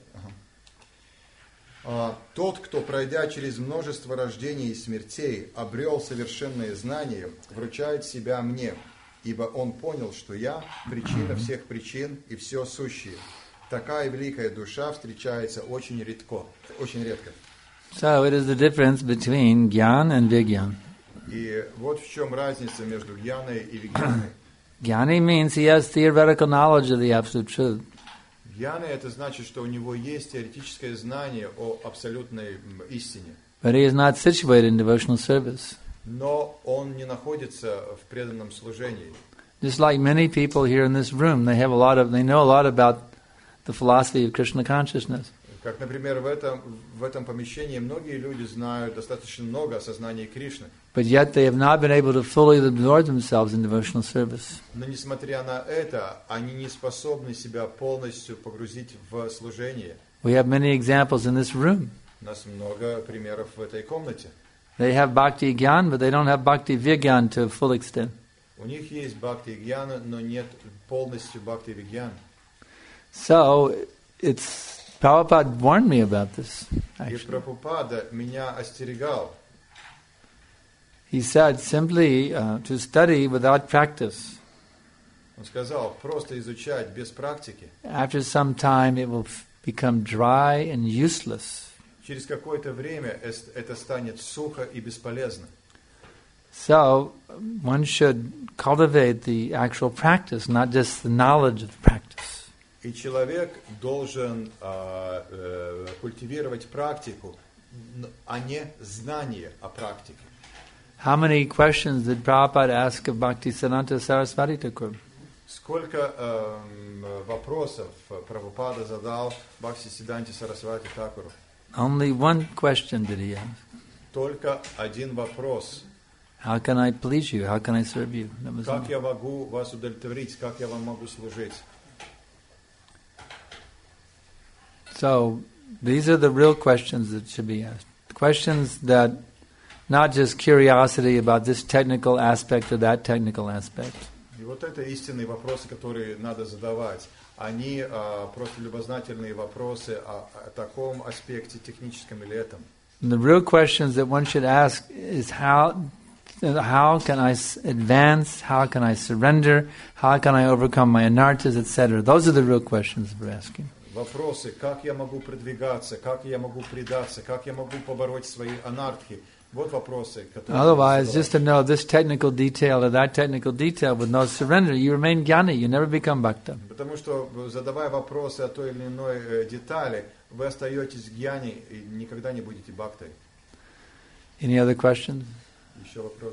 ага. Тот, кто, пройдя через множество рождений и смертей, обрел совершенное знание, вручает себя мне, ибо он понял, что я причина всех причин и все сущее. Такая великая душа встречается очень редко, очень редко. So it is the difference between Gyan and Vigyan. И вот в чем разница между Гьяной и Вигьяной. Jnani means he has theoretical knowledge of the absolute truth. Гьяна это значит, что у него есть теоретическое знание о абсолютной истине. But he is not situated in devotional service. Но он не находится в преданном служении. Just like many people here in this room, they have a lot of, they know a lot about the philosophy of Krishna consciousness. Как, например, в этом, в этом помещении многие люди знают достаточно много о сознании Кришны. But yet they have not been able to fully absorb themselves in devotional service. Но несмотря на это, они не способны себя полностью погрузить в служение. We have many examples in this room. У нас много примеров в этой комнате. They have bhakti gyan, but they don't have bhakti vigyan to a full extent. У них есть бхакти гьяна, но нет полностью бхакти вигьяна. So, it's Prabhupada warned me about this, И actually. Прабхупада меня остерегал. He said simply uh, to study without practice. Он сказал, просто изучать без практики. After some time it will f- become dry and useless. Через какое-то время эс- это станет сухо и бесполезно. So, one should cultivate the actual practice, not just the knowledge of the practice. И человек должен э, э, культивировать практику, н- а не знание о практике. How many questions did Prabhupada ask of Bhaktisiddhanta Saraswati Thakur? Сколько эм, вопросов Прабхупада задал Бхактисиддханте Сарасвати Thakuru? Only one question did he ask. Только один вопрос. How can I please you? How can I serve you? That was Как all. я могу вас удовлетворить? Как я вам могу служить? So, these are the real questions that should be asked. Questions that, not just curiosity about this technical aspect or that technical aspect. И вот это истинные вопросы, которые надо задавать. Они а, просто любознательные вопросы о, о таком аспекте техническом или этом. And the real questions that one should ask is how, how can I s- advance? How can I surrender? How can I overcome my anarthas, et cetera. Those are the real questions we're asking. Вопросы, как я могу продвигаться, как я могу предаться, как я могу побороть свои анархи. Вот вопросы, которые... Otherwise, надо just to задавать. know this technical detail or that technical detail with no surrender, you remain jnani, you never become bhakta. Потому что, задавая вопросы о той или иной э, детали, вы остаетесь гьяни и никогда не будете бхактой. Any other questions? Еще вопрос.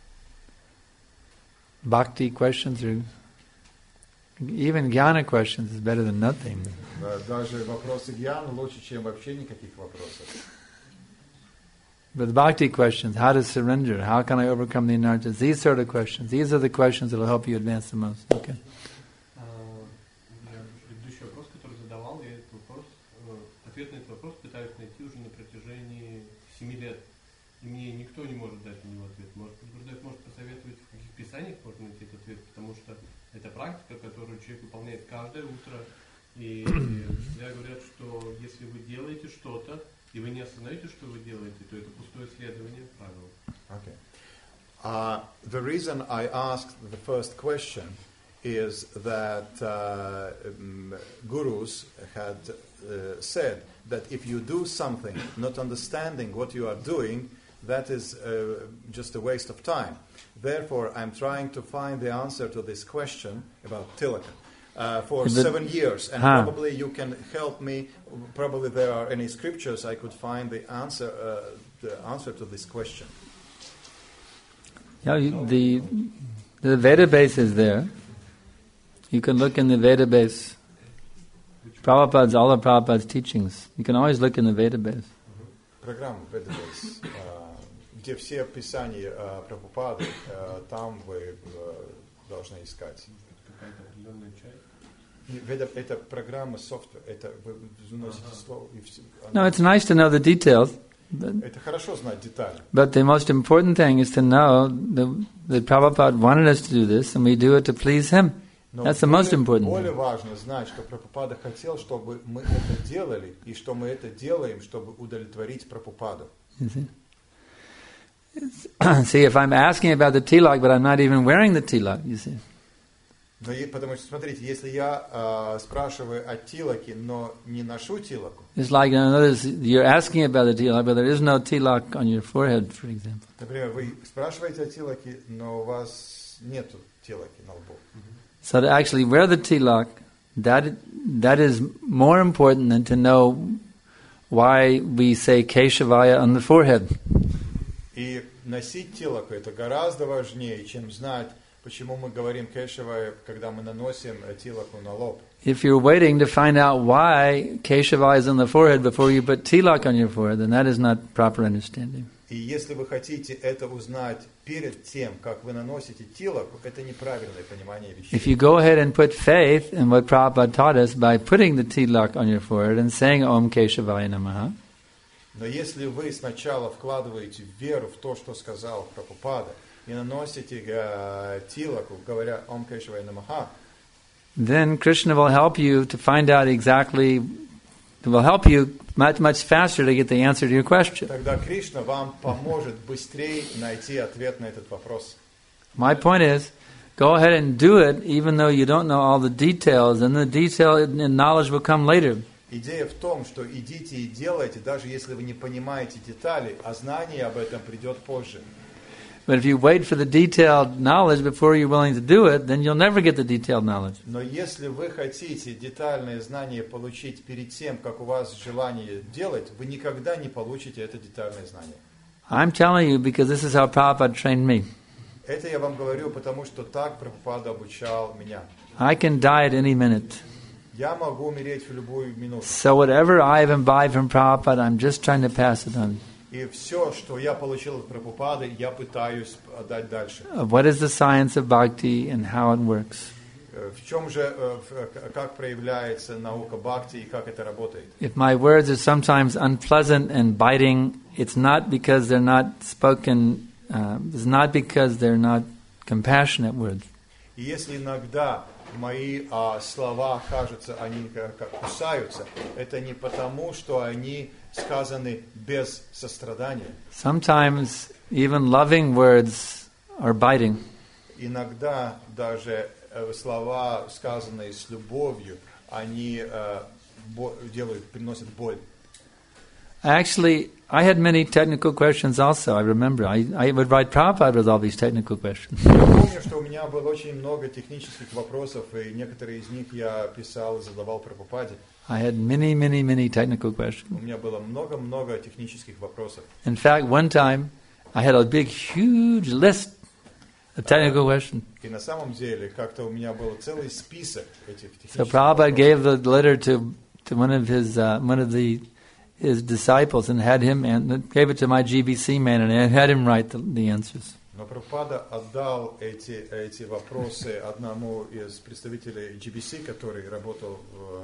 Bhakti questions or even jnana questions is better than nothing. Да, даже вопросы гьяны лучше, чем вообще никаких вопросов. But the bhakti questions, how to surrender, how can I overcome the anarthas, these sort of questions, these are the questions that will help you advance the most. Okay. А, Я предыдущий вопрос, который задавал, я этот вопрос, э, ответ на этот вопрос пытаюсь найти уже на протяжении семи лет. И мне никто не может дать на него ответ. Может, Гурдев может посоветовать, в каких писаниях можно найти этот ответ, потому что это практика, которую человек выполняет каждое утро. И всегда говорят, что если вы делаете что-то, и вы не осознаете, что вы делаете, то это пустое следование правил. Okay. Uh, the reason I asked the first question is that uh, um, gurus had uh, said that if you do something not understanding what you are doing, that is uh, just a waste of time. Therefore, I'm trying to find the answer to this question about tilaka. Uh, for But- seven years, and Huh. probably you can help me. Probably there are any scriptures I could find the answer, uh, the answer to this question. Yeah, you, the the Veda base is there. You can look in the Veda base. Prabhupada's, all of Prabhupada's teachings. You can always look in the Veda base. Программа Ведабейс, где все писания э, Прабхупады, э, там вы э, должны искать. Какая-то определенная часть. И Веда- это программа, софтвер, это вы вносите слово и все. No, it's nice to know the details, but, Это хорошо знать детали. but the most important thing is to know that, that Prabhupada wanted us to do this, and we do it to please him. Но That's the most более, important более thing. важно знать, что Прабхупада хотел, чтобы мы это делали, и что мы это делаем, чтобы удовлетворить Прабхупаду. You see? It's- see, if I'm asking about the tilak, but I'm not even wearing the tilak, you see. Но и, потому что, смотрите, если я э, спрашиваю о тилаке, но не ношу тилаку, It's like, in other words, you're asking about the tilak, but there is no tilak on your forehead, for example. например, вы спрашиваете о тилаке, но у вас нету тилаки на лбу. So to actually wear the tilak, that that is more important than to know why we say Keshavaya on the forehead. И носить тилаку это гораздо важнее, чем знать, Почему мы говорим Кешава, когда мы наносим тилаку на лоб? If you're waiting to find out why Keshava is on the forehead before you put tilak on your forehead, then that is not proper understanding. И если вы хотите это узнать перед тем, как вы наносите тилаку, это неправильное понимание вещей. If you go ahead and put faith in what Prabhupada taught us by putting the tilak on your forehead and saying Om Keshavaya Namaha, Но если вы сначала вкладываете веру в то, что сказал Прабхупада, и наносите э, тилаку, говоря Ом Кешавая Намаха, then Krishna will help you to find out exactly, will help you much, much faster to get the answer to your question. тогда Кришна вам поможет быстрее найти ответ на этот вопрос. My point is, go ahead and do it even though you don't know all the details, and the detail and knowledge will come later. Идея в том, что идите и делайте, даже если вы не понимаете детали, а знание об этом придет позже. But if you wait for the detailed knowledge before you're willing to do it, then you'll never get the detailed knowledge. Но если вы хотите детальное знание получить перед тем, как у вас желание делать, вы никогда не получите это детальное знание. I'm telling you because this is how Prabhupada trained me. Это я вам говорю, потому что так Прабхупада обучал меня. I can die at any minute. Я могу умереть в любую минуту. So whatever I've imbibed from Prabhupada, I'm just trying to pass it on. И все, что я получил от Прабхупады, я пытаюсь отдать дальше. What is the science of bhakti and how it works? В чем же, как проявляется наука бхакти и как это работает? If my words are sometimes unpleasant and biting, it's not because they're not spoken, uh, it's not because they're not compassionate words. И если иногда мои а, слова, кажется, они как, как кусаются, это не потому, что они сказаны без сострадания. Sometimes even loving words are biting. Иногда даже э, слова, сказанные с любовью, они э, бо- делают, приносят боль. Actually, I had many technical questions also. I remember. I, I would write Prabhupada with all these technical questions. Я помню, что у меня было очень много технических вопросов, и некоторые из них я писал и задавал Прабхупаде. I had many, many, many technical questions. У меня было много-много технических вопросов. In fact, one time I had a big, huge list of technical questions. И на самом деле, как-то у меня был целый список этих технических So Prabhupada вопросов. gave the letter to to one of his uh, one of the his disciples and had him and gave it to my G B C man and had him write the, the answers. Но Прабхупада отдал эти, эти вопросы одному из представителей джи би си, который работал,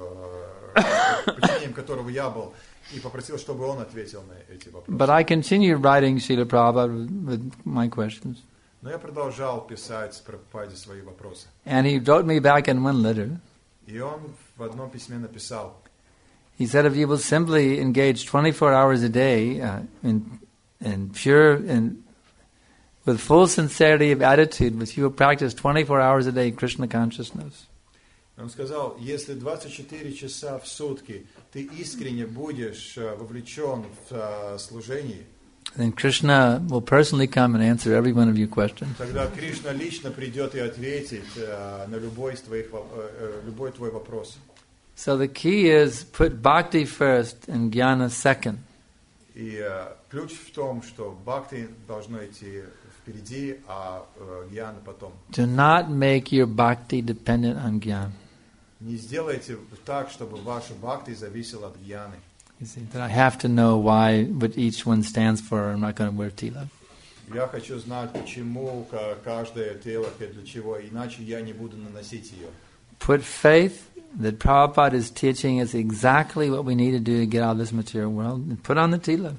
в, подчинением которого я был, и попросил, чтобы он ответил на эти вопросы. But I continued writing Srila Prabhupada with, with my questions. Но я продолжал писать Прабхупаде свои вопросы. And he wrote me back in one letter. И он в одном письме написал, He said, if you will simply engage twenty-four hours a day uh, in, in pure and with full sincerity of attitude, if you will practice twenty-four hours a day Krishna consciousness, он сказал, если двадцать четыре часа в сутки ты искренне будешь вовлечен в служение, then Krishna will personally come and answer every one of your questions. тогда Кришна лично придет и ответит на любой, из твоих, любой твой вопрос. So the key is put bhakti first and jnana second. И э, ключ в том, что бхакти должно идти впереди, а э, гьяна потом. Do not make your bhakti dependent on jnana. Не сделайте так, чтобы ваша бхакти зависела от гьяны. You see, that I have to know why, what each one stands for, or I'm not going to wear tilak. Я хочу знать, почему каждая телака для чего, иначе я не буду наносить ее. Put faith that Prabhupada is teaching us exactly what we need to do to get out of this material world, and put on the tilak.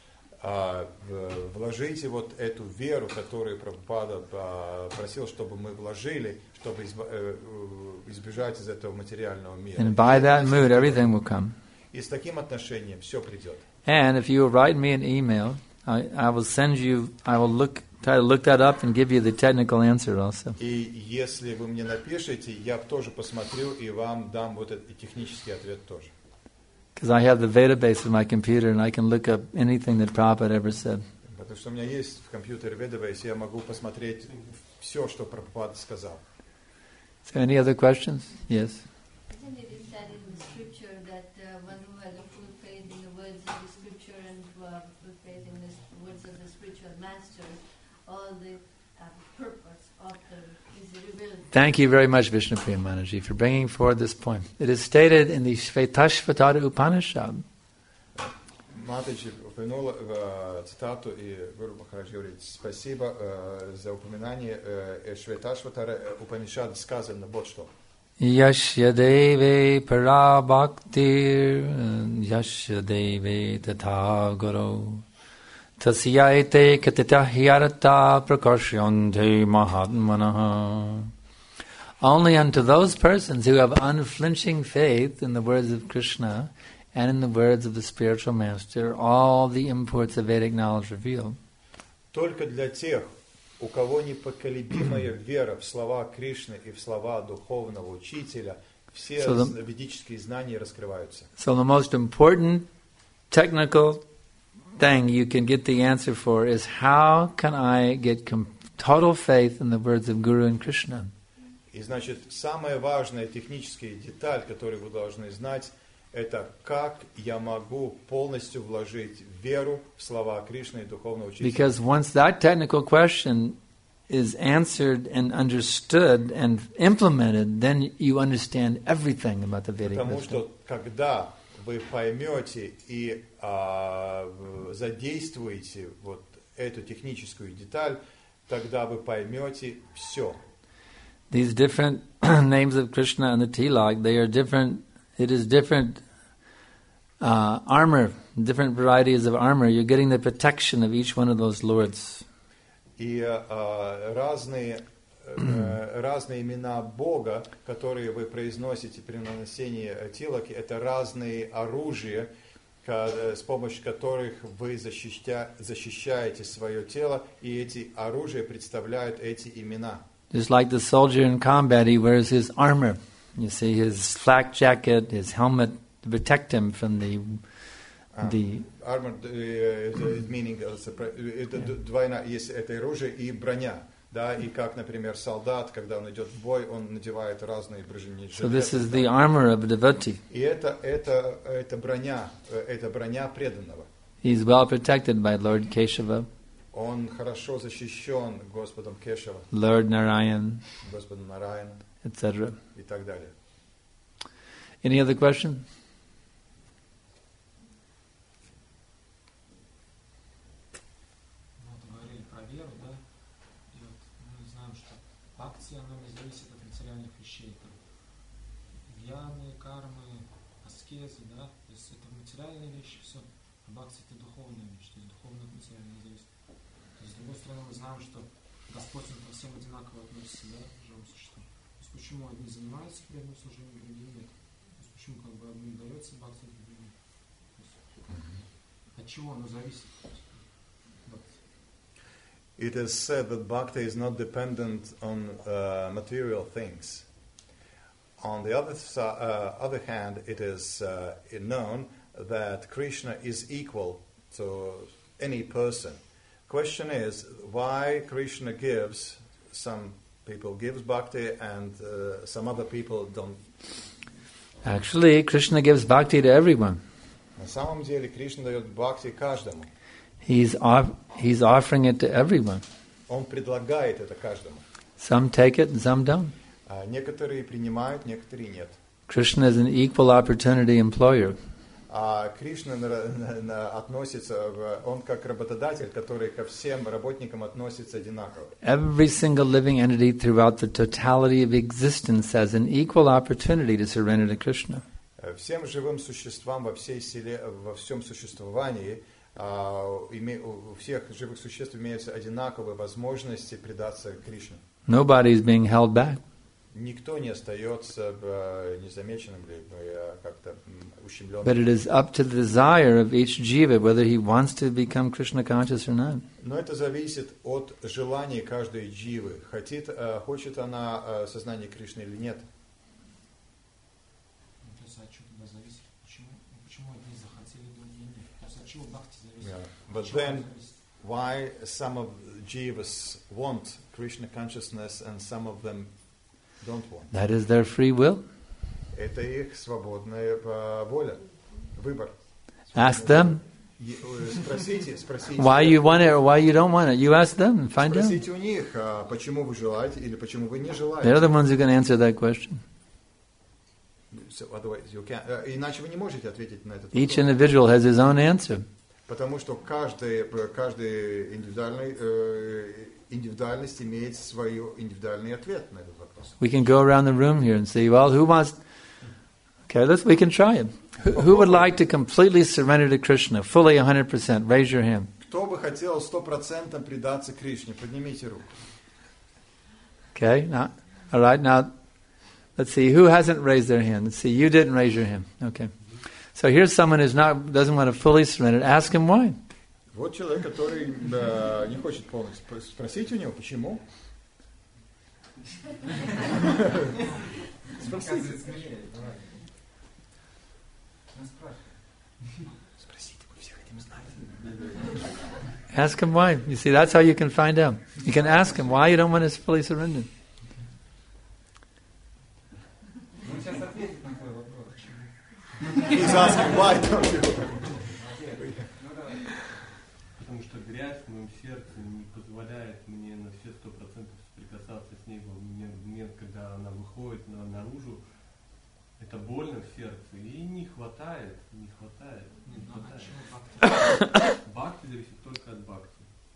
А, в, вложите вот эту веру, которую Прабхупада а, просил, чтобы мы вложили, чтобы изба, э, избежать из этого материального мира. And by that mood, everything will come. И с таким отношением все придет. And if you will write me an email, I, I will send you, I will look, try to look that up and give you the technical answer also. И если вы мне напишите, я тоже посмотрю и вам дам вот этот технический ответ тоже. Because I have the database in my computer and I can look up anything that Prabhupada ever said. Потому что у меня есть в компьютере Ведабейс, я могу посмотреть все, что Прабхупада сказал. So any other questions? Yes. Isn't it said in the scripture that uh, one who has a full faith in the words of the scripture and uh, full faith in the words of the spiritual masters, all the uh, purpose of the is revealed. Thank you very much, Vishnupriya Manaji, for bringing forward this point. It is stated in the Shvetashvatara Upanishad. Матаджи упомянула э, цитату, и Гуру Махарадж говорит: спасибо э, за упоминание э, Шветашватара Упанишад, сказано вот что. Yashya deve para bhaktir yashya deve tatha guru tasyaite katita hyarata prakarshante mahatmanaha. Only unto those persons who have unflinching faith in the words of Krishna and in the words of the spiritual master, all the imports of Vedic knowledge revealed. Только для тех, у кого непоколебимая вера в слова Кришны и в слова духовного учителя, все so the, ведические знания раскрываются. So the most important technical thing you can get the answer for is how can I get com- total faith in the words of Guru and Krishna? И значит, самая важная техническая деталь, которую вы должны знать, это как я могу полностью вложить веру в слова Кришны и духовного учителя. Because once that technical question is answered and understood and implemented, then you understand everything about the Vedic Потому wisdom. что когда вы поймете и а, задействуете вот эту техническую деталь, тогда вы поймете все. These different names of Krishna and the Tilak, they are different. It is different uh, armor, different varieties of armor. You're getting the protection of each one of those lords. И uh, разные, uh, разные имена Бога, которые вы произносите при нанесении тилаки, это разные оружия, с помощью которых вы защища, защищаете свое тело, и эти оружия представляют эти имена. Just like the soldier in combat, he wears his armor. You see his flak jacket, his helmet to protect him from the the. Armor, meaning это двойная, есть это оружие и броня, да, и как, например, солдат, когда он идет в бой, он надевает разные бронежилеты. So this is the armor of a devotee. И это это это броня, это броня преданного. He's well protected by Lord Keshava. Он хорошо защищен Господом Кешава, Lord Narayan, Господом Нараяна, et cetera. И так далее. Any other question? Вот говорили про веру, да? И вот мы знаем, что бхакти, оно не зависит от материальных вещей. Там дьяны, кармы, аскезы, да? То есть это материальные вещи, все. А бхакти это духовная вещь, то есть духовно от материального не зависит. То есть с другой стороны мы знаем, что Господь он ко всем одинаково относится, да, к живым существам. То есть почему одни занимаются преданным служением, другие нет? То есть почему как бы одним дается бхакти, другим нет? От чего оно зависит? It is said that bhakti is not dependent on uh, material things. On the other, uh, other hand, it is uh, known that Krishna is equal to any person. Question is, why Krishna gives, some people gives bhakti and uh, some other people don't? Actually, Krishna gives bhakti to everyone. На самом деле, Кришна дает бхакти каждому. He's off, he's offering it to everyone. Он предлагает это каждому. Some take it and some don't. А некоторые принимают, некоторые нет. Krishna is an equal opportunity employer. А Кришна на, на, на, относится, он как работодатель, который ко всем работникам относится одинаково. Every single living entity throughout the totality of existence has an equal opportunity to surrender to Krishna. Всем живым существам во всей селе, во всем существовании, у всех живых существ имеются одинаковые возможности предаться Кришне. Nobody is being held back. Никто не остается незамеченным или как-то ущемленным. But it is up to the desire of each jiva whether he wants to become Krishna conscious or not. Но это зависит от желания каждой дживы. Хочет, хочет она сознание Кришны или нет. Yeah. But then, why some of jivas want Krishna consciousness and some of them don't want? That is their free will. Это их свободная воля, выбор. Ask them. И, э, Спросите, спросите. Why you want it or why you don't want it? You ask them and find out. Спросите у них, а, почему вы желаете или почему вы не They're желаете. the ones who can answer that question. So, otherwise you can't- э, Иначе вы не можете ответить на этот Each вопрос. individual has his own answer. Потому что каждый, каждый индивидуальный, э, индивидуальность имеет свой индивидуальный ответ на этот вопрос. We can go around the room here and say, well, who wants... Okay, let's, we can try it. Who, who would like to completely surrender to Krishna, fully one hundred percent? Raise your hand. Кто бы хотел сто процентов предаться Кришне? Поднимите руку. Okay, now, all right, now, let's see, who hasn't raised their hand? Let's see, you didn't raise your hand. Okay. So here's someone who's not doesn't want to fully surrender. Ask him why. Вот человек, который э, не хочет полностью. Спросите у него, почему? Спросите. Спросите, мы все хотим знать. Ask him why. You see, that's how you can find out. You can ask him why you don't want to fully surrender. He's asking why don't you? Потому что грязь в моем сердце не позволяет мне на все сто процентов соприкасаться с ней в момент, в момент, когда она выходит на, наружу. Это больно в сердце. И не хватает, не хватает, не хватает. Бхакти зависит только от бхакти.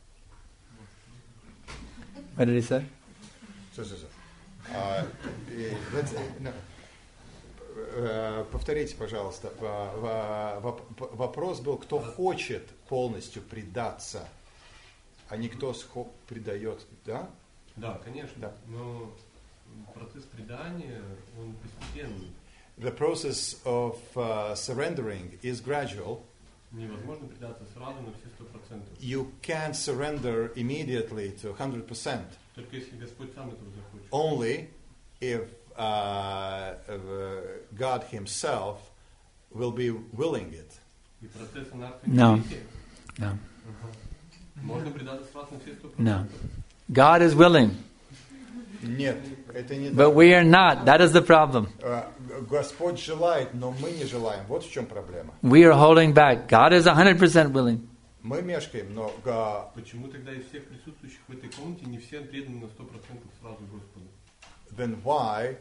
What did he say? Что, что, что? А, и, let's- no. Э, Повторите, пожалуйста. Во- во- воп- Вопрос был, кто хочет полностью предаться, а не кто схо- предает, да? Да, конечно. Да. Но процесс предания, он постепенный. The process of uh, surrendering is gradual. Невозможно предаться сразу на все сто процентов. You can't surrender immediately to one hundred percent. Только если Господь сам этого захочет. Only if uh, uh, God Himself will be willing it. И процесс анархии. No. No. Можно предаться сразу на все сто процентов. No. God is willing, Нет, это не but так. we are not. That is the problem. Uh, Господь желает, но мы не желаем. Вот в чем проблема. We are holding back. God is one hundred percent willing. Мы мешкаем, но uh, Почему тогда из всех присутствующих в этой комнате не все преданы на сто процентов сразу Господу? then why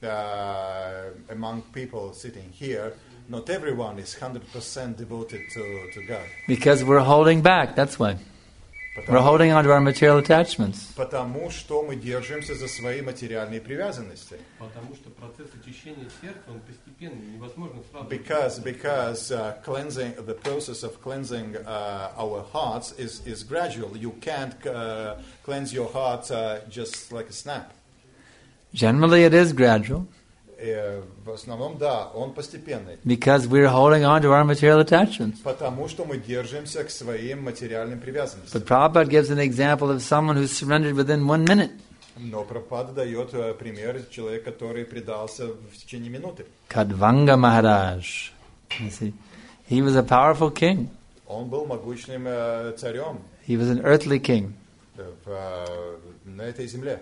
uh, among people sitting here, not everyone is one hundred percent devoted to, to God? Because we're holding back. That's why. We're Потому, holding on to our material attachments. потому что мы держимся за свои материальные привязанности. Потому что процесс очищения сердца, он постепенный, невозможно сразу. Because because uh, cleansing the process of cleansing uh, our hearts is, is gradual. You can't uh, cleanse your heart uh, just like a snap. Generally, it is gradual Э, в основном, да, он постепенный. because we're holding on to our material attachments. Потому что мы держимся к своим материальным привязанностям. But Prabhupada gives an example of someone who surrendered within one minute. Но Прабхупада дает э, пример человека, который предался в течение минуты. Kadvanga Maharaj. You see, he was a powerful king. Он был могучным э, царем He was an earthly king. э, в, э, на этой земле.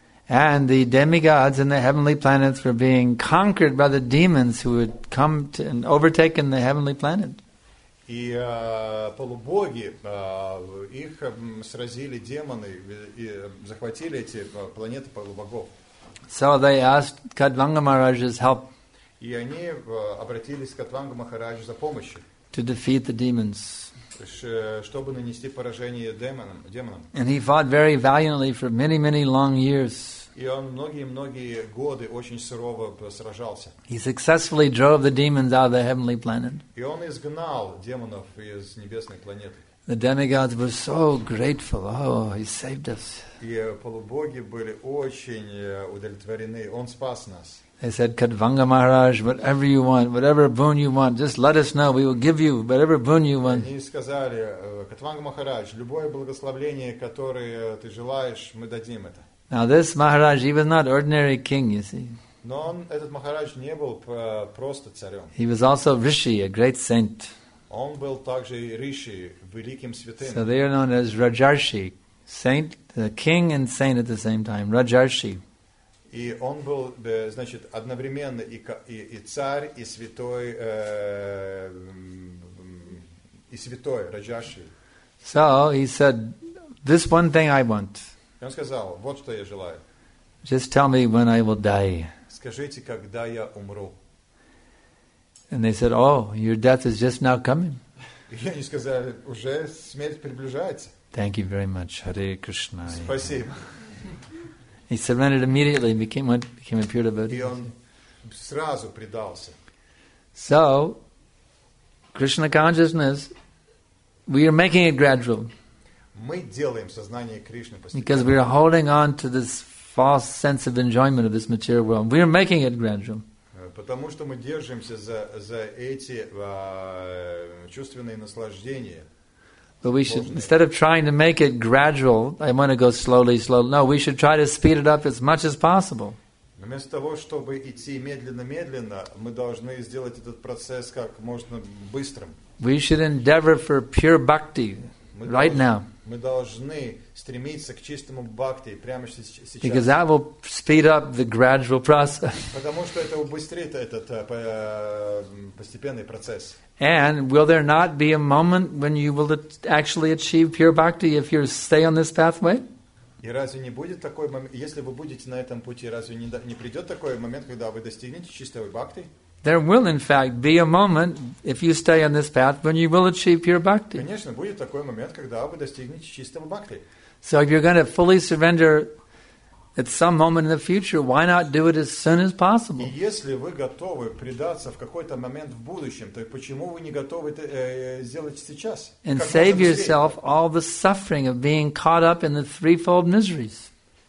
And the demigods and the heavenly planets were being conquered by the demons who had come to, and overtaken the heavenly planet. И э, полубоги, э, их э, сразили демоны и э, захватили эти э, планеты полубогов. So they asked Kadvanga Maharaj's help И они э, обратились к Катвангу Махараджу за помощью, to defeat the demons. ш- чтобы нанести поражение демонам. демонам. And he fought very valiantly for many, many long years. И он многие-многие годы очень сурово сражался. He successfully drove the demons out of the heavenly planet. И он изгнал демонов из небесной планеты. The demigods were so grateful. Oh, he saved us. И полубоги были очень э, удовлетворены. Он спас нас. They said, Kadvanga Maharaj, whatever you want, whatever boon you want, just let us know. We will give you whatever boon you want. Они сказали, э, Катванга Махарадж, любое благословение, которое ты желаешь, мы дадим это. Now this Maharaj, he was not ordinary king, you see. Но он, этот Махарадж не был э, просто царем. He was also Rishi, a great saint. Он был также и Риши, великим святым. So they are known as Rajarshi, saint, the king and saint at the same time, Rajarshi. И он был, э, значит, одновременно и, ка- и, и царь, и святой, э, м, и святой, Раджашри. So he said, this one thing I want. И он сказал, вот что я желаю. Just tell me when I will die. Скажите, когда я умру. And they said, oh, your death is just now coming. И они сказали, уже смерть приближается. Thank you very much. Hare Krishna. Спасибо. He surrendered immediately and became, what, became a pure devotee. И он сразу предался. So, Krishna consciousness, we are making it gradual. Мы делаем сознание Кришны Because постепенно. we are holding on to this false sense of enjoyment of this material world. We are making it gradual. Потому что мы держимся за, за эти а, чувственные наслаждения. But we should, instead of trying to make it gradual, I want to go slowly, slowly. No, we should try to speed it up as much as possible. Но вместо того, чтобы идти медленно-медленно, мы должны сделать этот процесс как можно быстрым. We should endeavor for pure bhakti Мы right должны, now. мы должны стремиться к чистому бхакти прямо сейчас. Because that will speed up the gradual process. Потому что это убыстрит этот э, постепенный процесс. And will there not be a moment when you will actually achieve pure bhakti if you stay on this pathway? И разве не будет такой момент, если вы будете на этом пути, разве не, не придет такой момент, когда вы достигнете чистой бхакти? There will in fact be a moment, if you stay on this path, when you will achieve pure bhakti. Конечно, будет такой момент, когда вы достигнете чистого бхакти. So if you're going to fully surrender at some moment in the future, why not do it as soon as И possible? если вы готовы предаться в какой-то момент в будущем, то почему вы не готовы это э, сделать сейчас? And Как save можно быстрее? yourself all the suffering of being caught up in the threefold miseries.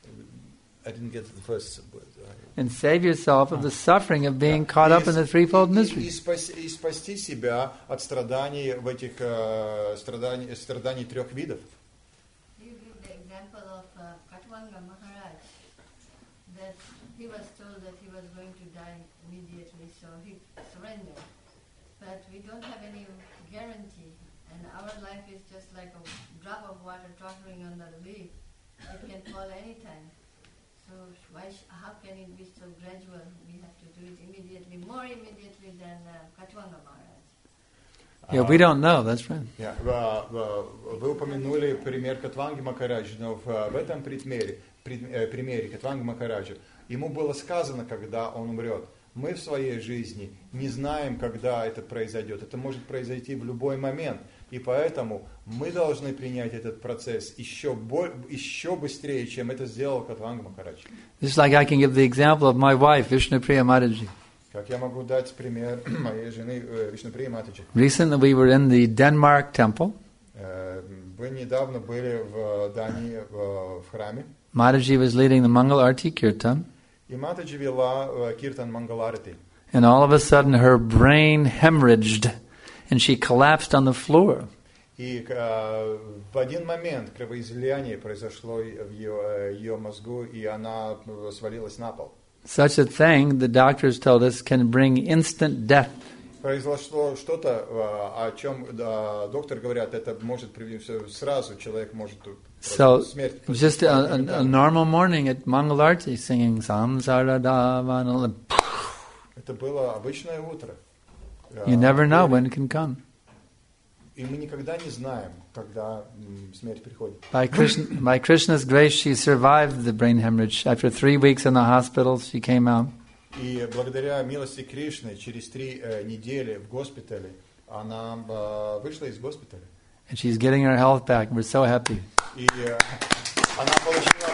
I didn't get the first word. And save yourself of the suffering of being caught up in the threefold И, и, miseries. спаси, и спасти себя от страданий в этих э, страданий, страданий трех видов. You give the example of uh, Katwanga Maharaj, that he was told that he was going to die immediately, so he surrendered. But we don't have any guarantee, and our life is just like a drop of water tottering under the wave. It can fall anytime. So why? Sh- how can it be so gradual? We have to do it immediately, more immediately than uh, Katwanga Maharaj. Yeah, we don't know, that's right. Yeah, вы упомянули пример Катванги Махараджа, но в, в этом примере, примере Катванги Махараджа ему было сказано, когда он умрет. Мы в своей жизни не знаем, когда это произойдет. Это может произойти в любой момент. И поэтому мы должны принять этот процесс еще, бо- еще быстрее, чем это сделал Катванга Махарадж. Just like I can give the example of my wife, Vishnupriya Mataji. Как я могу дать пример моей жены Вишнуприи Матаджи. Recently we were in the Denmark temple. Э, Вы недавно были в Дании в, в храме, Mataji was leading the Mangal Arti Kirtan. и Матаджи вела э, Киртан Мангаларати. And all of a sudden her brain hemorrhaged and she collapsed on the floor. И э, в один момент кровоизлияние произошло в ее, э, ее мозгу, и она свалилась на пол. Such a thing, the doctors told us, can bring instant death. Произошло что-то, э, о чем э, доктор говорят, это может привести сразу, человек может So, смерть. just a, a, a normal morning at Mangalarti singing Samsara Davanal. Это было обычное утро. You never know when it can come. И мы никогда не знаем, когда м, смерть приходит. By, Krishna, by Krishna's grace, she survived the brain hemorrhage. After three weeks in the hospital, she came out. И благодаря милости Кришны через три э, недели в госпитале она э, вышла из госпиталя. And she's getting her health back. We're so happy. И э, она получила...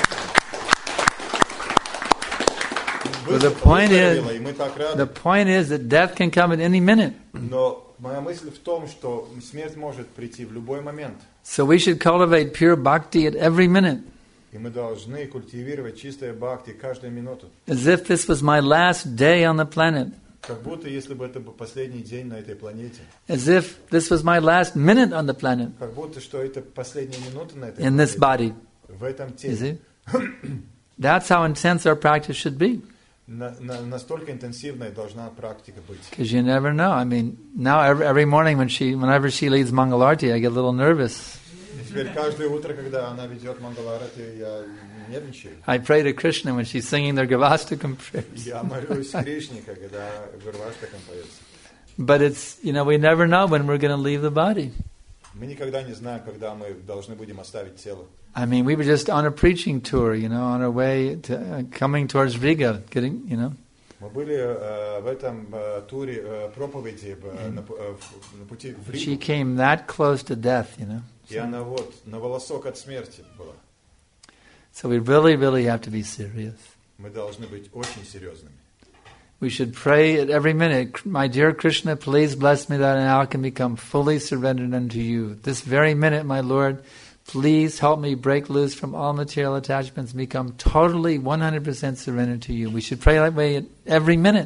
But the point выздоровела, is, и мы так the рады. point is that death can come at any minute. Но моя мысль в том, что смерть может прийти в любой момент. So we should cultivate pure bhakti at every minute. И мы должны культивировать чистое бхакти каждую минуту. As if this was my last day on the planet. Как будто если бы это был последний день на этой планете. As if this was my last minute on the planet. Как будто что это последняя минута на этой In this планете. body. В этом You теле. see? That's how intense our practice should be. На- на- настолько интенсивной должна практика быть. Because you never know. I mean, now every, every morning when she, whenever she leads Mangalarti, I get a little nervous. И теперь каждое утро, когда она ведет Мангаларати, я нервничаю. I pray to Krishna when she's singing their Gavastakam prayers. Я молюсь Кришне, когда Гурваштакам поется. But it's, you know, we never know when we're going to leave the body. Мы никогда не знаем, когда мы должны будем оставить тело. I mean, we were just on a preaching tour, you know, on our way to uh, coming towards Riga, getting, you know. Мы были э, в этом э, туре э, проповеди э, на, э, на пути в She Ригу. came that close to death, you know. И она вот на волосок от смерти была. So we really, really have to be serious. Мы должны быть очень серьезными. We should pray at every minute, my dear Krishna, please bless me that I now can become fully surrendered unto you. This very minute, my Lord, please help me break loose from all material attachments and become totally one hundred percent surrendered to you. We should pray that way at every minute.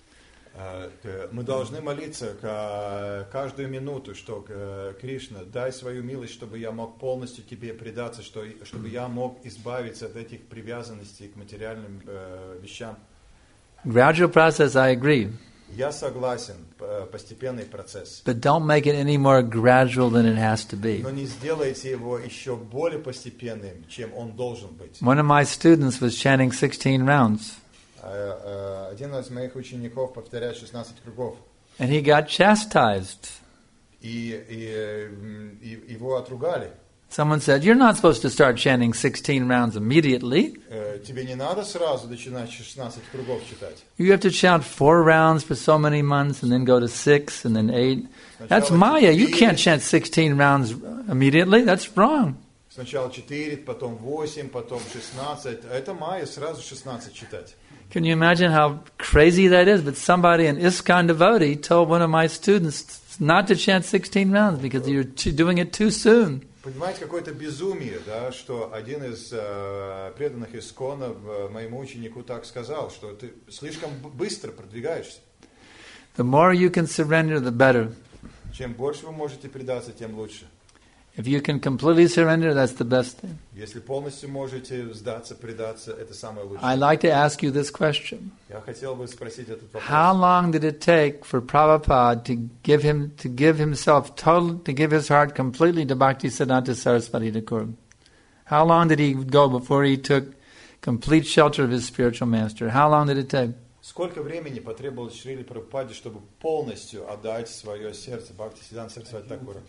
Мы должны молиться каждую минуту, что Кришна, дай свою милость, чтобы я мог полностью тебе предаться, чтобы я мог избавиться от этих привязанностей к материальным вещам. Gradual process, I agree. Я согласен, постепенный процесс. But don't make it any more gradual than it has to be. Но не сделайте его еще более постепенным, чем он должен быть. One of my students was chanting sixteen rounds. Один из моих учеников повторяет шестнадцать кругов. And he got chastised. И, и, и его отругали. Someone said, you're not supposed to start chanting sixteen rounds immediately. Тебе не надо сразу начинать шестнадцать кругов читать. You have to chant four rounds for so many months and then go to six and then eight. That's Maya. You can't chant sixteen rounds immediately. That's wrong. Сначала четыре, потом восемь, потом шестнадцать. Это Майя, сразу шестнадцать читать. Can you imagine how crazy that is? But somebody, an ISKCON devotee, told one of my students not to chant sixteen rounds because you're doing it too soon. Понимаете, какое-то безумие, да, что один из э, преданных ИСККОНа моему ученику так сказал, что ты слишком быстро продвигаешься. The more you can surrender, the better. Чем больше вы можете предаться, тем лучше. If you can completely surrender, that's the best thing. Если полностью можете сдаться, предаться, это самое лучшее. I'd like to ask you this question. Я хотел бы спросить этот вопрос. How long did it take for Prabhupada to give him to give himself total to give his heart completely to Bhaktisiddhanta Saraswati Thakur? How long did he go before he took complete shelter of his spiritual master? How long did it take? Сколько времени потребовалось Шриле Прабхупаде, чтобы полностью отдать свое сердце Бхактисиддханта Сарасвати Тхакура?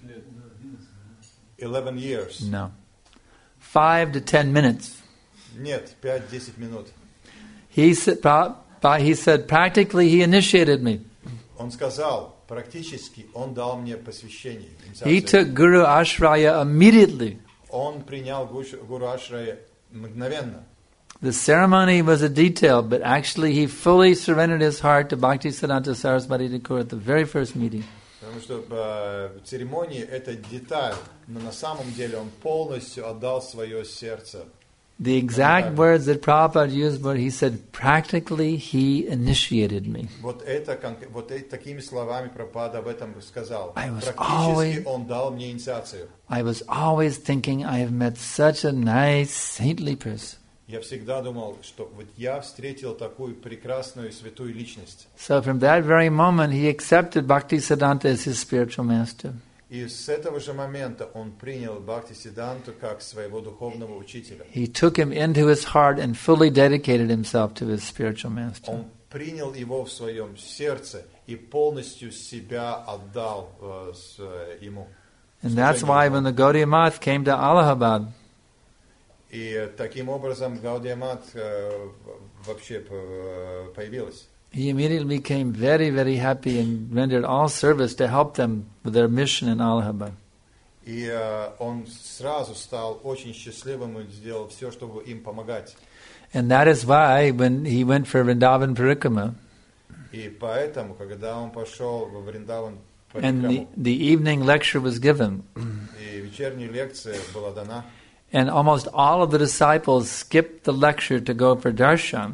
Eleven years. No. Five to ten minutes. Нет, пять-десять минут. He said, he said, practically he initiated me. Он сказал, практически он дал мне посвящение. He took Guru Ashraya immediately. Он принял Гуру Ашрая мгновенно. The ceremony was a detail, but actually he fully surrendered his heart to Bhaktisiddhanta Saraswati Thakur at the very first meeting. Потому что э, церемония это деталь, но на самом деле он полностью отдал свое сердце. The exact words that Prabhupada used were, he said, practically he initiated me. Вот это, вот это, такими словами Прабхупада об этом сказал. Практически always, он дал мне инициацию. I was always thinking, I have met such a nice, saintly person. Я всегда думал, что вот я встретил такую прекрасную святую личность. So from that very moment, he accepted Bhaktisiddhanta as his spiritual master. И с этого же момента он принял Бхактисиддханту как своего духовного учителя. He took him into his heart and fully dedicated himself to his spiritual master. Он принял его в своем сердце и полностью себя отдал uh, с, uh, ему. And that's why when the Gaudiya Math came to Allahabad, и таким образом Гаудия Мат uh, вообще uh, появилась. He immediately became very, very happy and rendered all service to help them with their mission in Allahabad. И uh, он сразу стал очень счастливым и сделал все, чтобы им помогать. And that is why when he went for Vrindavan Parikrama, и поэтому, когда он пошел в Вриндаван Парикраму, and the, the evening lecture was given, и вечерняя лекция была дана, and almost all of the disciples skipped the lecture to go for darshan.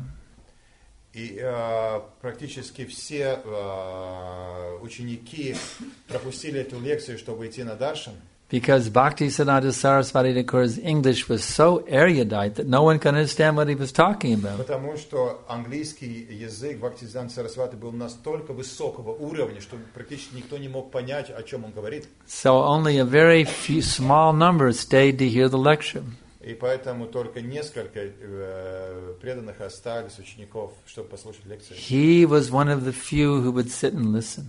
И э, практически все э, ученики пропустили эту лекцию, чтобы идти на даршан. Because Bhaktisiddhanta Saraswati Thakur's English was so erudite that no one could understand what he was talking about. Потому что английский язык Бхактисиддханта Сарасвати был настолько высокого уровня, что практически никто не мог понять, о чем он говорит. So only a very few small number stayed to hear the lecture. И поэтому только несколько э, преданных остались учеников, чтобы послушать лекцию. He was one of the few who would sit and listen.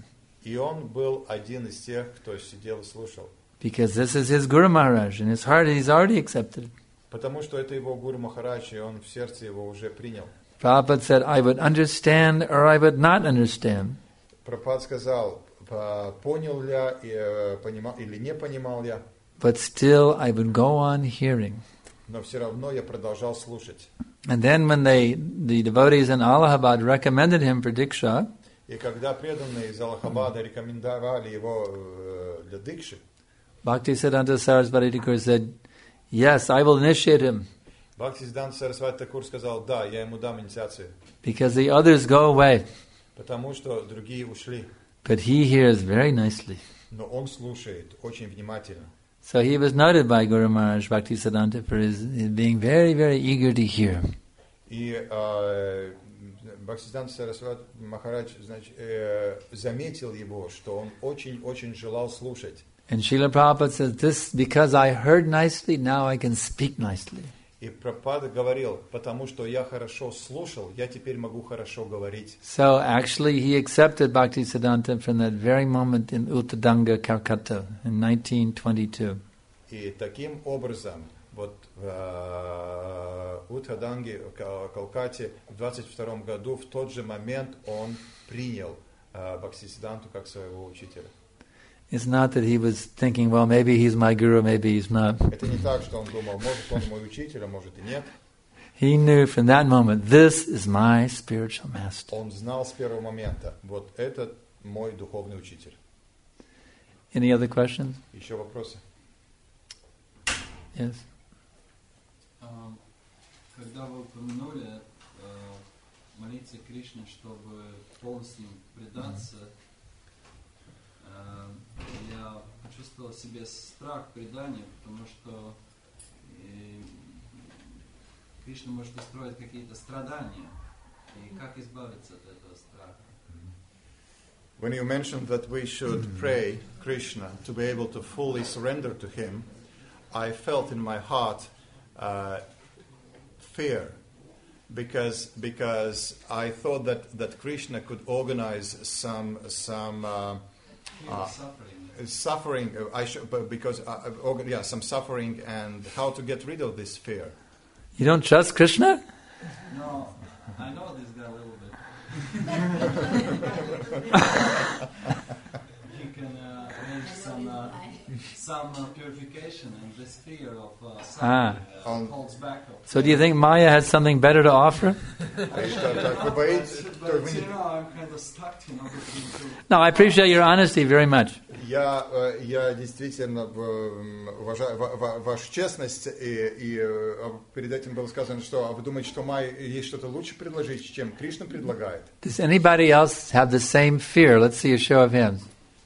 И он был один из тех, кто сидел и слушал. Because this is his Guru Maharaj. In his heart, he's already accepted. Потому что это его Гуру Махарадж, и он в сердце его уже принял. Prabhupada said, I would understand or I would not understand. Прабхупада сказал, понял ли я э, понимал, или не понимал я, but still I would go on hearing. но все равно я продолжал слушать. And then when they, the devotees in Allahabad recommended him for Diksha, И когда преданные из Аллахабада рекомендовали его э, для дикши, Bhaktisiddhanta Saraswati Thakur said, yes, I will initiate him, Бхактисиддханта Сарасвати Такур сказал, да, я ему дам инициацию, because the others go away. потому что другие ушли. But he hears very nicely. Но он слушает очень внимательно. So he was noted by Guru Maharaj Bhaktisiddhanta for his, his being very, very eager to hear. И э, Бхактисиддханта Сарасвати Махарадж, значит, э, заметил его, что он очень-очень желал слушать. And Srila Prabhupada says, this, because I heard nicely, now I can speak nicely. И Прабхупада говорил, потому что я хорошо слушал, я теперь могу хорошо говорить. So actually he accepted Bhaktisiddhanta from that very moment in Uttadanga, Calcutta, in nineteen twenty-two. И таким образом, вот в Уттаданге, в Калкатте, в двадцать втором году, в тот же момент он принял Бхактисиддханту как своего учителя. It's not that he was thinking, well, maybe he's my guru, maybe he's not. Это не так, что он думал, может он мой учитель, а может и нет. He knew from that moment, this is my spiritual master. Он знал с первого момента, вот этот мой духовный учитель. Any other questions? Еще вопросы? Yes. Когда вы упомянули молиться Кришне, чтобы полностью предаться, я почувствовал в себе страх предания, потому что Кришна может устроить какие-то страдания. И как избавиться от этого страха? When you mentioned that we should pray Krishna to be able to fully surrender to Him, I felt in my heart uh, fear, because because I thought that, that Krishna could organize some some uh, uh, suffering. Suffering. I should, because uh, organ, yeah, some suffering, and how to get rid of this fear. You don't trust Krishna? No, I know this guy a little bit. He can uh, arrange some uh, some uh, purification, and this fear of uh, suffering uh, Ah. holds back. So do you think Maya has something better to offer? Так вы боитесь, But you know, I'm kind of stuck, you know, between two. No, I appreciate your honesty very much. Я, я действительно уважаю вашу честность, и, и перед этим было сказано, что вы думаете, что Майя есть что-то лучше предложить, чем Кришна предлагает? Does anybody else have the same fear? Let's see a show of hands.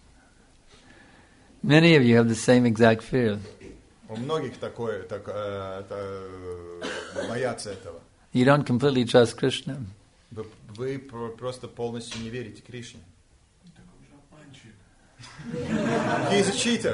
Many of you have the same exact fear. У многих такое, так, это, боятся этого. You don't completely trust Krishna. Вы, вы просто полностью не верите Кришне. He's a cheater.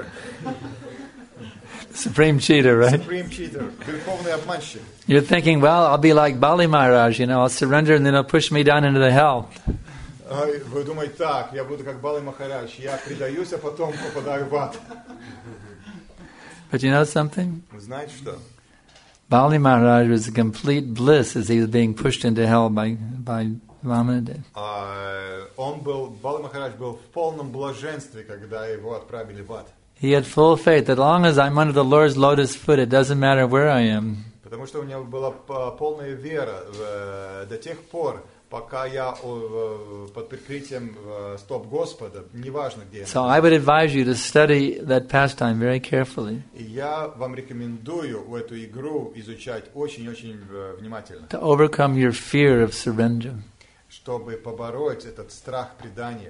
Supreme cheater, right? Supreme cheater. Верховный обманщик. You're thinking, well, I'll be like Bali Maharaj, you know, I'll surrender and then he'll push me down into the hell. Вы думаете, так, я буду как Бали Махарадж, я предаюсь, а потом попадаю в ад. But you know something? Вы знаете что? Bali Maharaj was a complete bliss as he was being pushed into hell by, by Vamanadev. Uh, он был, Бали Махарадж был в полном блаженстве, когда его отправили в ад. He had full faith that as long as I'm under the Lord's lotus foot, it doesn't matter where I am. Потому что у него была полная вера э, до тех пор, пока я э, под прикрытием э, стоп Господа, неважно где я. So I would advise you to study that pastime very carefully. И я вам рекомендую эту игру изучать очень-очень э, внимательно. To overcome your fear of surrender. Чтобы побороть этот страх предания.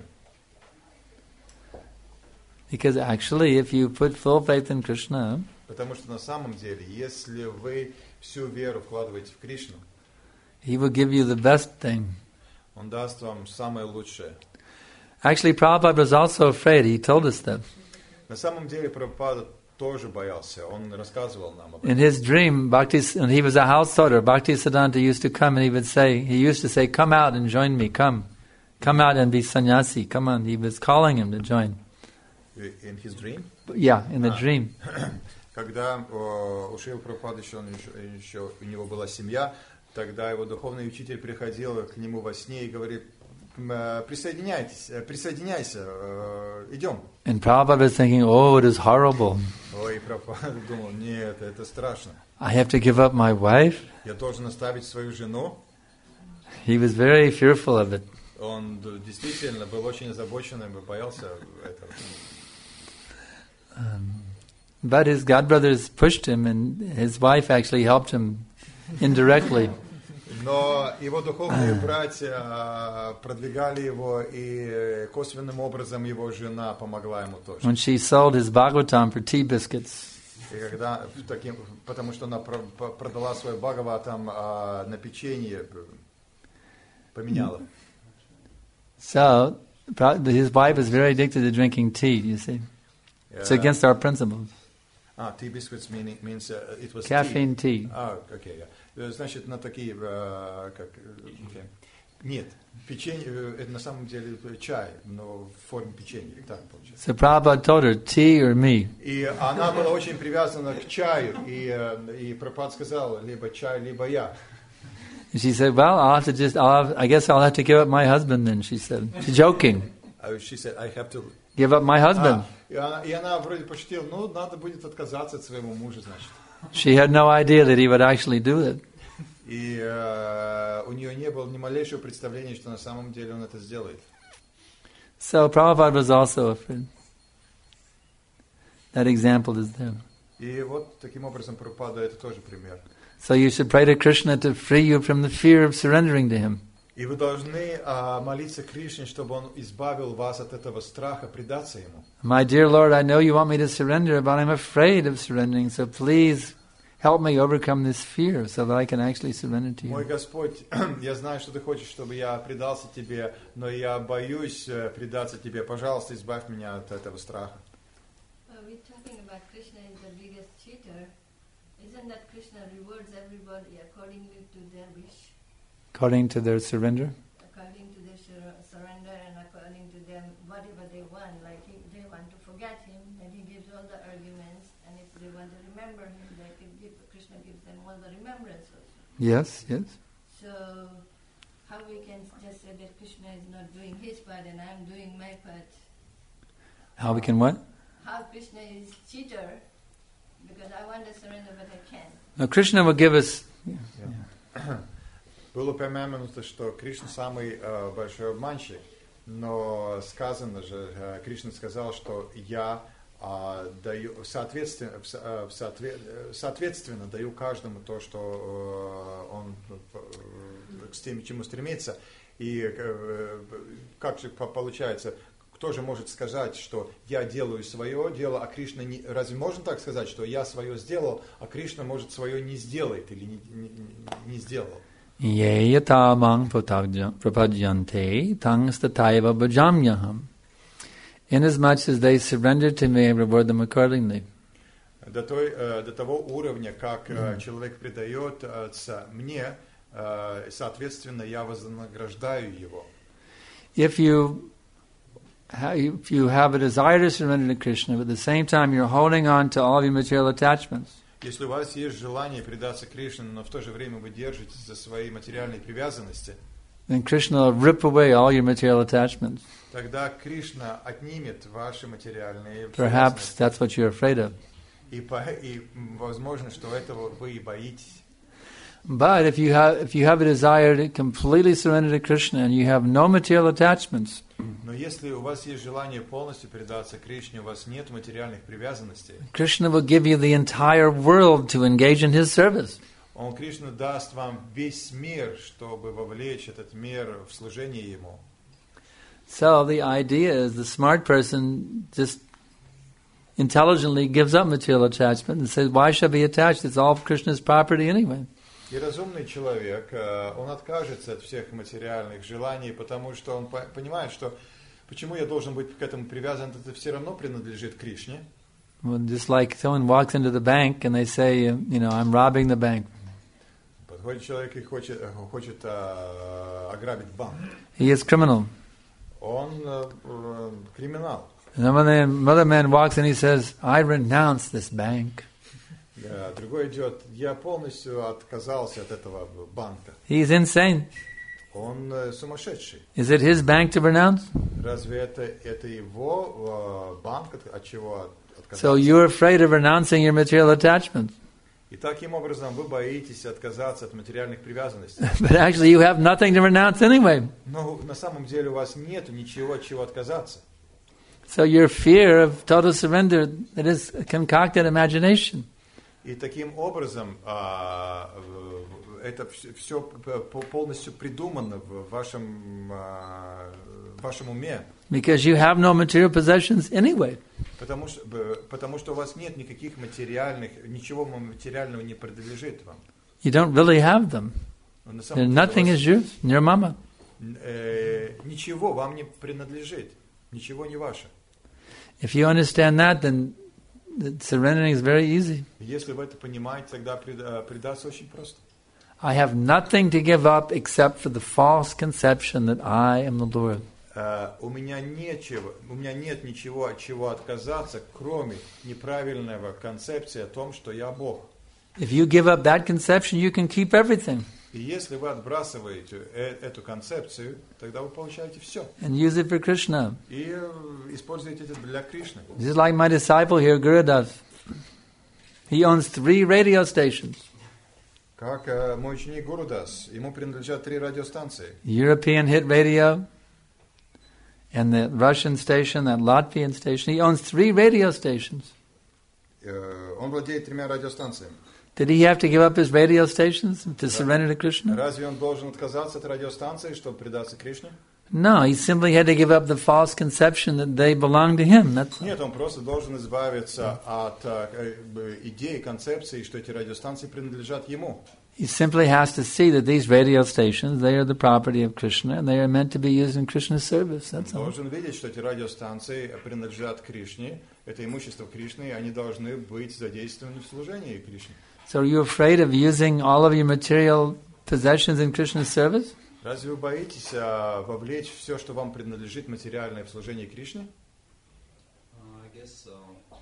Because actually, if you put full faith in Krishna, потому что на самом деле, если вы всю веру вкладываете в Кришну, He will give you the best thing. Он даст вам самое лучшее. Actually, Prabhupada was also afraid. He told us that. На самом деле, Прабхупада тоже боялся. Он рассказывал нам об этом. In his dream, Bhakti, when he was a householder, Bhaktisiddhanta used to come and he would say, he used to say, come out and join me, come. come out and be sannyasi. Come on, he was calling him to join. In his dream? Yeah, in the а, dream. Когда о, у Шрилы Прабхупады еще, он еще, еще у него была семья, тогда его духовный учитель приходил к нему во сне и говорит: присоединяйтесь, присоединяйся, идем. And Prabhupada was thinking, oh, it is horrible. Ой, Прабхупада думал: нет, это страшно. I have to give up my wife. Я должен оставить свою жену. He was very fearful of it. Он действительно был очень озабоченным и боялся этого. Um, but his godbrothers pushed him, and his wife actually helped him indirectly. Но его духовные братья продвигали его, и косвенным образом его жена помогла ему тоже. When she sold his Bhagavatam for tea biscuits. И когда таким, потому что она продала свой Бхагаватам на печенье, поменяла. So his wife is very addicted to drinking tea. You see, it's against our principles. Ah, tea biscuits meaning, means uh, it was caffeine tea. tea. Ah, okay, yeah. Значит, на такие, uh, как, okay. Нет, печенье, это на самом деле чай, но в форме печенья, так получается. So Prabhupada told her, tea or me. И она была очень привязана к чаю, и, и Прабхупада сказал: либо чай, либо я. And she said, well, I'll have to just, I'll have, I guess I'll have to give up my husband then, she said. She's joking. She said, I have to give up my husband. А, и, она, и она вроде пошутила: ну, надо будет отказаться от своего мужа, значит. She had no idea that he would actually do it. И uh, у нее не было ни малейшего представления, что на самом деле он это сделает. So Prabhupada was also afraid. That example is there. И вот таким образом Прабхупада — это тоже пример. So you should pray to Krishna to free you from the fear of surrendering to him. И вы должны uh, молиться Кришне, чтобы он избавил вас от этого страха предаться ему. My dear Lord, I know you want me to surrender, but I'm afraid of surrendering. So please help me overcome this fear, so that I can actually surrender to you. Мой Господь, я знаю, что ты хочешь, чтобы я предался тебе, но я боюсь предаться тебе. Пожалуйста, избавь меня от этого страха. We're talking about Krishna is the biggest cheater. Isn't that Krishna rewards everybody according to their wish? According to their surrender? According to their sur- surrender and according to them, whatever they want. Like if they want to forget him, then he gives all the arguments. And if they want to remember him, they can give, Krishna gives them all the remembrance also. Yes, yes. So, how we can just say that Krishna is not doing his part and I am doing my part? How we can what? How Krishna is cheater, because I want to surrender but I can't. Now Krishna will give us... Yeah, yeah. Было упомянуто, что Кришна самый uh, большой обманщик, но сказано же, uh, Кришна сказал, что я uh, даю, соответственно, uh, соответ, соответственно даю каждому то, что uh, он uh, с тем, к чему стремится. И uh, как же получается, кто же может сказать, что я делаю свое дело, а Кришна не... Разве можно так сказать, что я свое сделал, а Кришна, может, свое не сделает или не, не, не сделал? Ye yatamang prapadyante tangstataiva bhajamyaham. Inasmuch as they surrender to me, I reward them accordingly. До, той, до того уровня, как mm. человек предается мне, соответственно, я вознаграждаю его. If you, if you have a desire to surrender to Krishna, but at the same time you're holding on to all your material attachments, если у вас есть желание предаться Кришне, но в то же время вы держитесь за свои материальные привязанности, then Krishna will rip away all your material attachments. Тогда Кришна отнимет ваши материальные Perhaps that's what you're afraid of. И, по, и возможно, что этого вы и боитесь. But if you have if you have a desire to completely surrender to Krishna and you have no material attachments, но если у вас есть желание полностью предаться Кришне, у вас нет материальных привязанностей, Krishna will give you the entire world to engage in His service. Он, Кришна, даст вам весь мир, чтобы вовлечь этот мир в служение Ему. So the idea is the smart person just intelligently gives up material attachment and says, "Why should I be attached? It's all Krishna's property anyway." И разумный человек, он откажется от всех материальных желаний, потому что он понимает, что почему я должен быть к этому привязан, это все равно принадлежит Кришне. Well, just like someone walks into the bank and they say, you know, I'm robbing the bank. Подходит человек и хочет, хочет uh, ограбить банк. He is criminal. Он э, э, криминал. Another man walks and he says, I renounce this bank. Да, другой идет, я полностью отказался от этого банка. He's insane. Он э, сумасшедший. Is it his bank to renounce? Разве это, это его э, банк, от, от чего отказался? So you're afraid of renouncing your material attachments. И таким образом вы боитесь отказаться от материальных привязанностей. But actually you have nothing to renounce anyway. Но на самом деле у вас нет ничего, от чего отказаться. So your fear of total surrender, it is a concocted imagination. И таким образом а, это все полностью придумано в вашем, а, в вашем уме. Because you have no material possessions anyway. Потому что, потому что у вас нет никаких материальных, ничего материального не принадлежит вам. You don't really have them. Nothing is yours, your mama. Э, ничего вам не принадлежит, ничего не ваше. If you understand that, then surrendering is very easy. Если вы это понимаете, тогда предаться очень просто. I have nothing to give up except for the false conception that I am the Lord. Uh, у меня нечего, у меня нет ничего, от чего отказаться, кроме неправильного концепции о том, что я Бог. If you give up that conception, you can keep everything. И если вы отбрасываете э- эту концепцию, тогда вы получаете все. And use it for Krishna. И э, используете это для Кришны. Just like my disciple here, Gurudas. He owns three radio stations. Как э, мой ученик Гурудас, ему принадлежат три радиостанции. European Hit Radio. And the Russian station, that Latvian station, he owns three radio stations. Uh, он владеет тремя радиостанциями. Did he have to give up his radio stations to surrender to Krishna? Разве он должен отказаться от радиостанции, чтобы предаться Кришне? No, he simply had to give up the false conception that they belong to him. That's Нет, он просто должен избавиться от uh, идеи, концепции, что эти радиостанции принадлежат ему. He simply has to see that these radio stations, they are the property of Krishna, and they are meant to be used in Krishna's service. That's all. Он должен видеть, что эти радиостанции принадлежат Кришне, это имущество Кришны, и они должны быть задействованы в служении Кришне. So are you afraid of using all of your material possessions in Krishna's service? Разве вы боитесь uh, вовлечь все, что вам принадлежит материальное в служении Кришне? Uh, I guess so.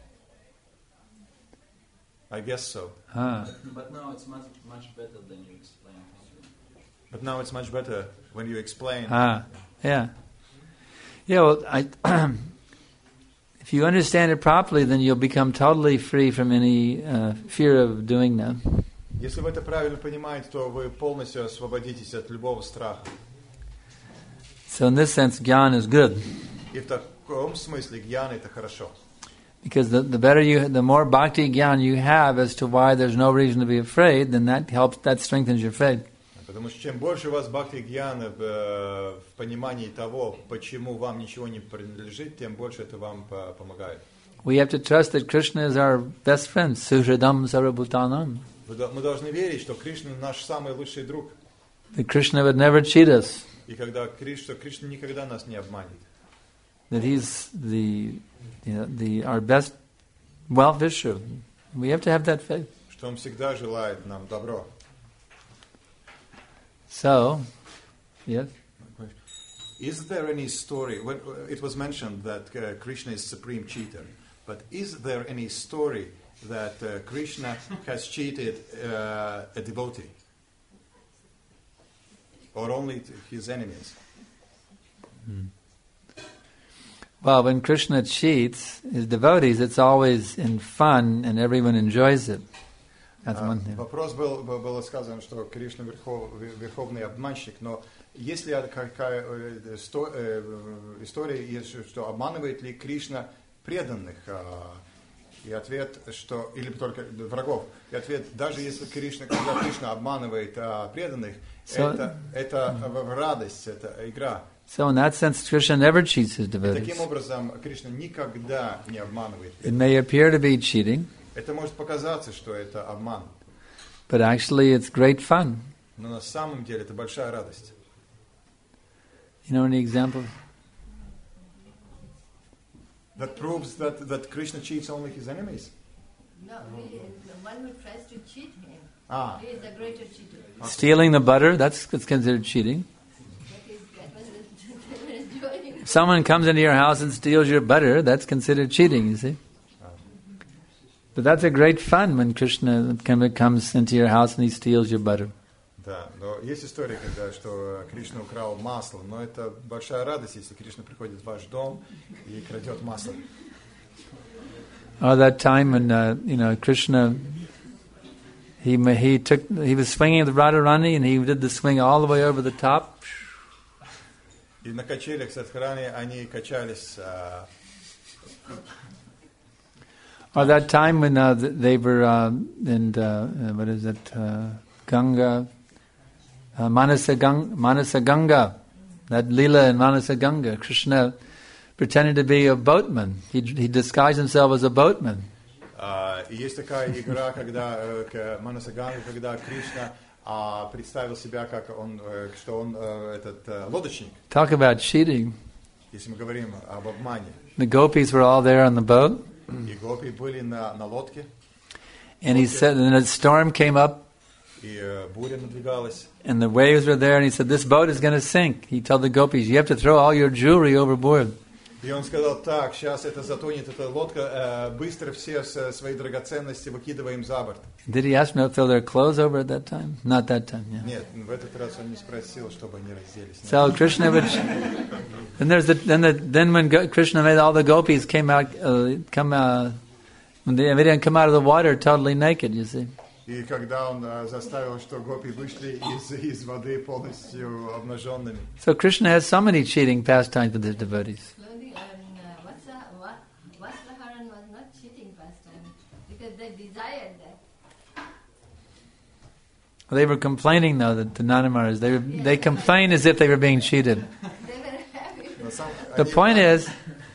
I guess so. Ah. But now it's much much better than you explained. But now it's much better when you explain. Ah, yeah. Yeah, well, I, if you understand it properly, then you'll become totally free from any uh, fear of doing that. Если вы это правильно понимаете, то вы полностью освободитесь от любого страха. So in this sense, jnana is good. И в таком смысле гьяна это хорошо. Because the, the better you, the more bhakti jnana you have as to why there's no reason to be afraid, then that helps, that strengthens your faith. Потому что чем больше у вас бхакти гьяна в, в понимании того, почему вам ничего не принадлежит, тем больше это вам помогает. We have to trust that Krishna is our best friend, Suhridam Sarvabhutanam. Мы должны верить, что Кришна наш самый лучший друг. That Krishna would never cheat us. И когда Кришна, Кришна никогда нас не обманет. That he's the, you know, the our best well-wisher. We have to have that faith. Что он всегда желает нам добро. So, yes. Is there any story? When it was mentioned that uh, Krishna is supreme cheater, but is there any story that uh, Krishna has cheated uh, a devotee, or only his enemies? Hmm. Well, when Krishna cheats his devotees, it's always in fun and everyone enjoys it. That's one thing. Вопрос был, было сказано, что Кришна верхов, верховный обманщик, но есть ли какая история, есть, что обманывает ли Кришна преданных? И ответ, что или только врагов. И ответ, даже если Кришна, когда Кришна обманывает преданных, so, это, это mm-hmm. радость, это игра. So in that sense, Krishna never cheats his devotees. И таким образом, Кришна никогда не обманывает. It may appear to be cheating. Это может показаться, что это обман. But actually it's great fun. Но на самом деле это большая радость. You know any examples? That proves that, that Krishna cheats only his enemies? No, he is the one who tries to cheat him. Ah. He is the greater cheater. Stealing the butter, that's, that's considered cheating. That is, that was enjoying If someone comes into your house and steals your butter, that's considered cheating, you see. But that's a great fun when Krishna comes into your house and he steals your butter. Да, но есть история, когда что Кришна украл масло, но это большая радость, если Кришна приходит в ваш дом и крадет масло. Oh, that time when uh, you know Krishna, he he took he was swinging the Radharani and he did the swing all the way over the top. И на качелях Садхарани они качались. Or that time when uh, they were uh, in uh, what is it, uh, Ganga, uh, Manasa, Gang, Manasa Ganga, that Leela in Manasa Ganga, Krishna pretended to be a boatman. He he disguised himself as a boatman. И есть такая игра, когда к Манаса Ганга, когда Кришна представил себя как он, что он этот лодочник. Talk about cheating. Если мы говорим об обмане. The gopis were all there on the boat. И гопи были на на лодке. And he said, and a storm came up. И буря надвигалась. And the waves were there, and he said, "This boat is going to sink." He told the gopis, "You have to throw all your jewelry overboard." И он сказал: "Так, сейчас это затонет, эта лодка, быстро все свои драгоценности выкидываем за борт." Did he ask them to throw their clothes over at that time? Not that time. Yeah. Нет, в этот раз он не спросил, чтобы они разделись. So Krishna would. Then there's the then the then when Go, Krishna made all the gopis came out uh, come uh, when they, they didn't come out of the water totally naked. You see. И когда он заставил, что гопи вышли из из воды полностью обнаженными. So Krishna has so many cheating pastimes with his devotees. They desired that. They were complaining though that the Nanamaras, they were, they complained as if they were being cheated. They were happy. The point is,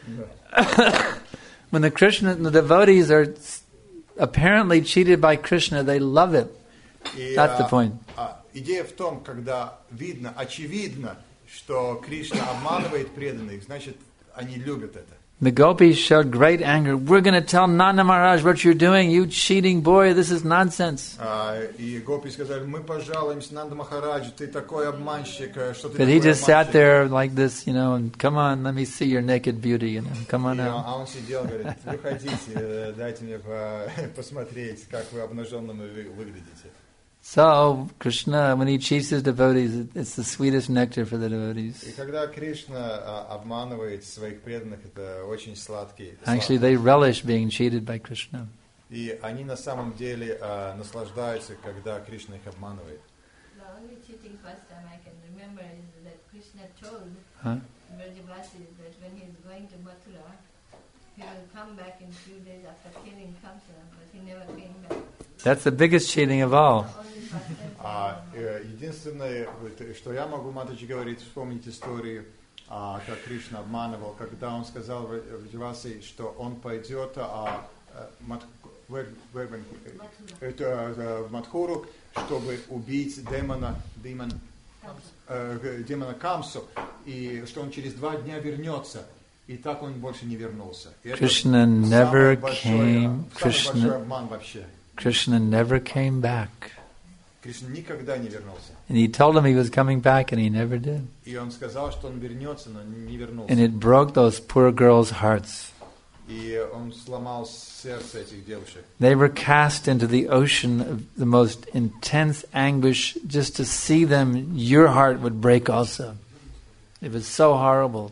when the Krishna, the devotees are apparently cheated by Krishna, they love it. That's the point. Идея в том, когда видно, очевидно, что Кришна обманывает преданных, значит, они любят это. The gopis showed great anger. We're going to tell Nanda Maharaj what you're doing. You cheating boy, this is nonsense. И гопи сказали: мы пожалуемся Нанда Махараджу, ты такой обманщик, что ты такой обманщик. But he just sat there like this, you know, and come on, let me see your naked beauty, you know, come on out. А он сидел, говорит: выходите, дайте мне посмотреть, как вы обнаженным выглядите. So, Krishna, when he cheats his devotees, it's the sweetest nectar for the devotees. И когда Кришна обманывает своих преданных, это очень сладкий. Actually, they relish being cheated by Krishna. И они на самом деле наслаждаются, когда Кришна их обманывает. The only cheating pastime I can remember is that Krishna told huh? Vrajavasi that when he is going to Mathura, he will come back in a few days after killing Kamsa, but he never came back. That's the biggest cheating of all. А, единственное, что я могу, Матаджи говорит, вспомнить историю, а, как Кришна обманывал, когда он сказал Враджаваси, что он пойдет а, мат, в, в, в, в Мадхуру, чтобы убить демона, демон, э, демона Камсу, и что он через два дня вернется. И так он больше не вернулся. Krishna never came. Krishna, Krishna never came back. Кришна никогда не вернулся. And he told him he was coming back, and he never did. И он сказал, что он вернется, но не вернулся. And it broke those poor girls' hearts. И он сломал сердце этих девушек. They were cast into the ocean of the most intense anguish. Just to see them, your heart would break also. It was so horrible.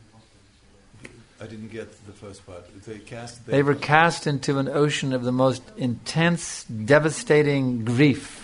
I didn't get the first part. They cast. They were cast into an ocean of the most intense, devastating grief.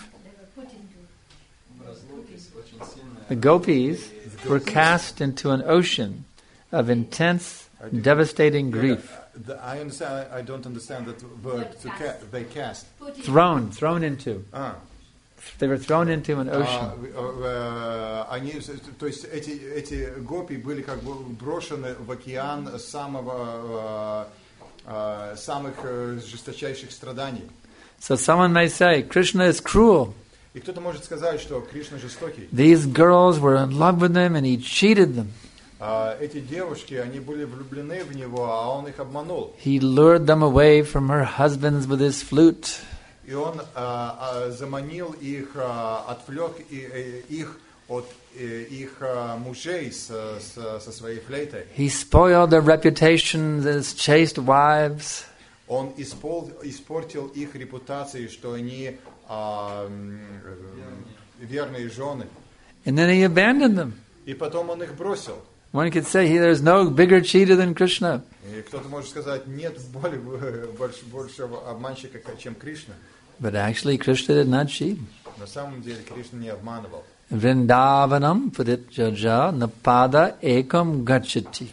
The gopis were cast into an ocean of intense, devastating grief. The, I understand. I don't understand that word. To ca- they cast. Thrown, thrown into. Ah. They were thrown into an ocean. А, они, то есть эти эти гопи были как бы брошены в океан самого самых жесточайших страданий. So someone may say, Krishna is cruel. И кто-то может сказать, что Кришна жестокий. These girls were in love with him, and he cheated them. Uh, эти девушки, они были влюблены в него, а он их обманул. He lured them away from her husbands with his flute. И он uh, uh, заманил их, uh, отвлек их от э, их э, мужей с, с, со своей флейтой. He spoiled their reputation as chaste wives. Он испол, испортил их репутацию, что они а, верные жены. And then he abandoned them. И потом он их бросил. One could say he, there's no bigger cheater than Krishna. И кто-то может сказать, нет более, больше, большего обманщика, чем Кришна. But actually Krishna did not cheat. На самом деле Кришна не обманывал. Vrindavanam prityaja napada ekam gachati.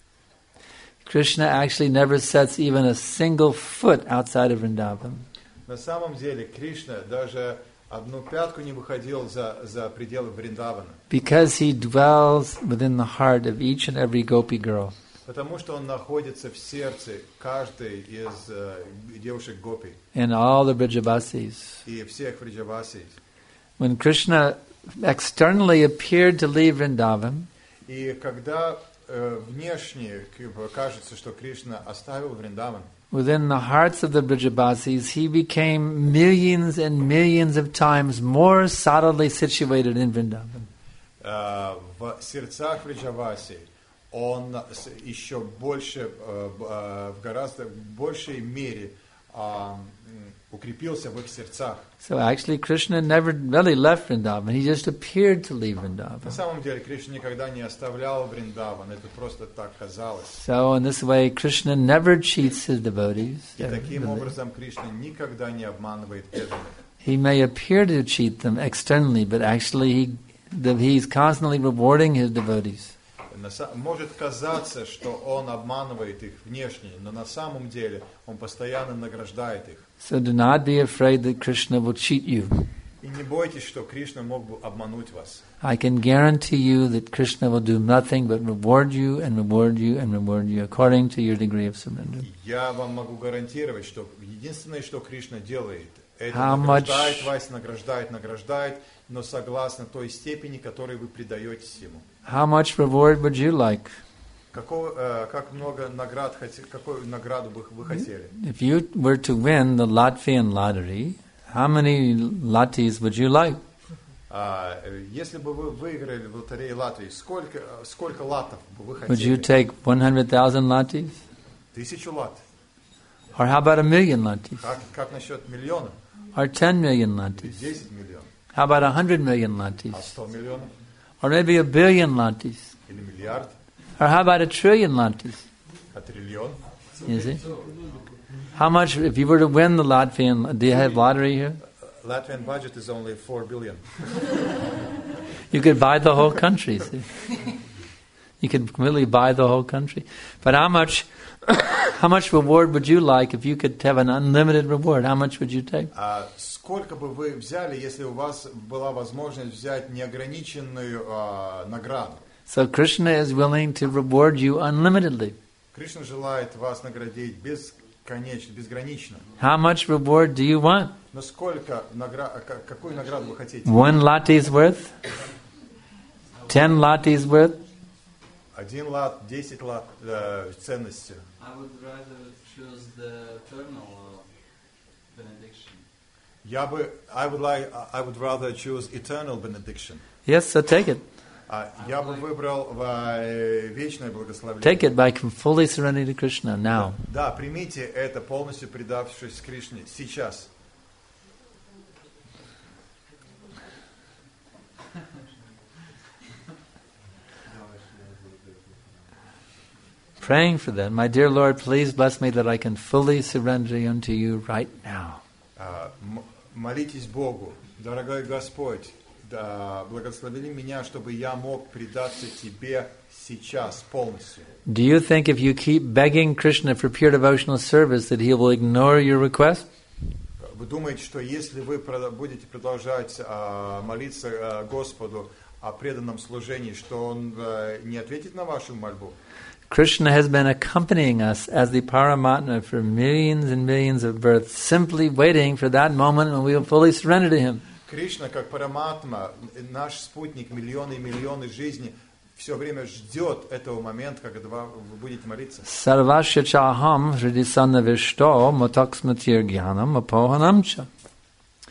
Krishna actually never sets even a single foot outside of Vrindavan. На самом деле Кришна даже одну пятку не выходил за, за пределы Вриндавана. Because he dwells within the heart of each and every gopi girl. Потому что он находится в сердце каждой из uh, девушек гопи. And all the Brijavasis. И всех Бриджавасий. When Krishna externally appeared to leave Vrindavan, и когда uh, внешне кажется, что Кришна оставил Вриндаван, within the hearts of the Brijavasis, he became millions and millions of times more solidly situated in Vrindavan. Uh, в сердцах Бриджавасий он еще больше, uh, uh, в гораздо большей мере uh, укрепился в их сердцах. So actually Krishna never really left Vrindavan. He just appeared to leave Vrindavan. На самом деле Кришна никогда не оставлял Вриндаван. Это просто так казалось. So in this way Krishna never cheats his devotees. И таким образом Кришна никогда не обманывает преданных. He may appear to cheat them externally, but actually he, the, he's constantly rewarding his devotees. Может казаться, что он обманывает их внешне, но на самом деле он постоянно награждает их. So do not be afraid that Krishna will cheat you. И не бойтесь, что Кришна мог бы обмануть вас. I can guarantee you that Krishna will do nothing but reward you and reward you and reward you according to your degree of surrender. Я вам могу гарантировать, что единственное, что Кришна делает, это How награждает much... вас, награждает, награждает, но согласно той степени, которой вы предаетесь ему. How much reward would you like? Какого, э, как много наград, какую награду бы вы хотели? If you were to win the Latvian lottery, how many latis would you like? А, если бы вы выиграли в лотерее Латвии, сколько, сколько латов бы вы Would you хотели? take one hundred thousand latis? Тысячу лат. Or how about a million latis? Как, как насчет миллиона? Or ten million Или latis? десять миллионов? How about a hundred million А latis? сто миллионов? Or maybe a billion latis? Или миллиард? Or how about a trillion latis? А триллион? You see? How much, if you were to win the Latvian, do you have lottery here? Latvian budget is only four billion. You could buy the whole country, see? You could completely buy the whole country. But how much how much reward would you like if you could have an unlimited reward? How much would you take? А сколько бы вы взяли, если у вас была возможность взять неограниченную а, награду? So Krishna is willing to reward you unlimitedly. Кришна желает вас наградить бесконечно, безгранично. How much reward do you want? Но сколько награ... какую награду вы хотите? One lati's worth? Ten lati's worth? Один лат, десять лат э, ценности. I would rather choose the eternal uh, benediction. Я бы, I would like, I would rather choose eternal benediction. Yes, so take it. А я бы выбрал э, вечное благословение. Take it by fully surrendering to Krishna now. Да, примите это, полностью предавшись Кришне сейчас. Praying for that. My dear Lord, please bless me that I can fully surrender unto you right now. Uh, м- молитесь Богу, дорогой Господь, да, благослови меня, чтобы я мог предаться Тебе сейчас полностью. Do you think if you keep begging Krishna for pure devotional service that He will ignore your request? Вы думаете, что если вы будете продолжать uh, молиться uh, Господу о преданном служении, что Он uh, не ответит на вашу мольбу? Krishna has been accompanying us as the Paramatma for millions and millions of births, simply waiting for that moment when we will fully surrender to Him. Кришна, как Параматма, наш спутник, миллионы и миллионы жизней, все время ждет этого момента, когда вы будете молиться. Sarvasya chaham hridisana vishto motaksmatir gyanam apohanamcha.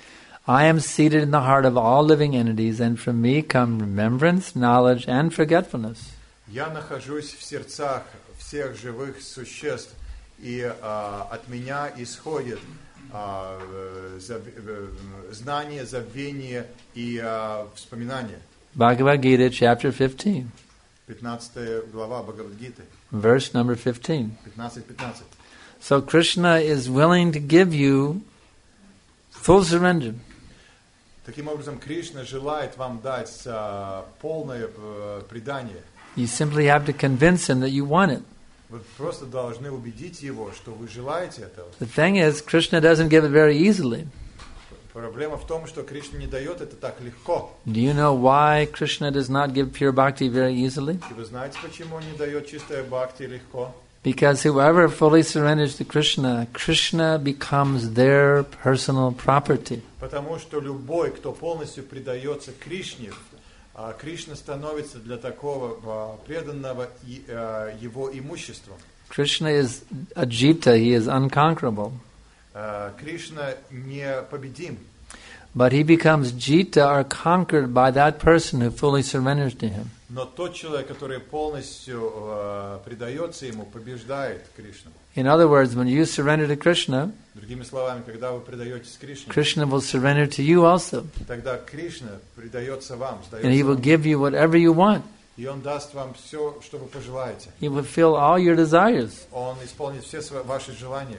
I am seated in the heart of all living entities, and from me come remembrance, knowledge, and forgetfulness. Я нахожусь в сердцах всех живых существ, и а, от меня исходит а, зав, знание, забвение и а, вспоминание. Bhagavad Gita, chapter fifteen. пятнадцатая глава Бхагавад-гиты. Verse number fifteen. пятнадцать пятнадцать. So Krishna is willing to give you full surrender. Таким образом, Кришна желает вам дать а, полное а, предание. You simply have to convince him that you want it. Вы просто должны убедить его, что вы желаете этого. The thing is, Krishna doesn't give it very easily. Проблема в том, что Кришна не дает это так легко. Do you know why Krishna does not give pure bhakti very easily? И вы знаете, почему он не дает чистое бхакти легко? Because whoever fully surrenders to Krishna, Krishna becomes their personal property. Потому что любой, кто полностью предается Кришне, Кришна становится для такого преданного его имуществом. Krishna is Ajita, he is unconquerable. Кришна непобедим. But he becomes Jita or conquered by that person who fully surrenders to him. Но тот человек, который полностью uh, предается ему, побеждает Кришну. In other words, when you surrender to Krishna, другими словами, когда вы предаетесь Кришне, Krishna will surrender to you also. Тогда Кришна предается вам, сдается and he will вам. give you whatever you want. И он даст вам все, что вы пожелаете. He will fulfill all your desires. Он исполнит все свои, ваши желания.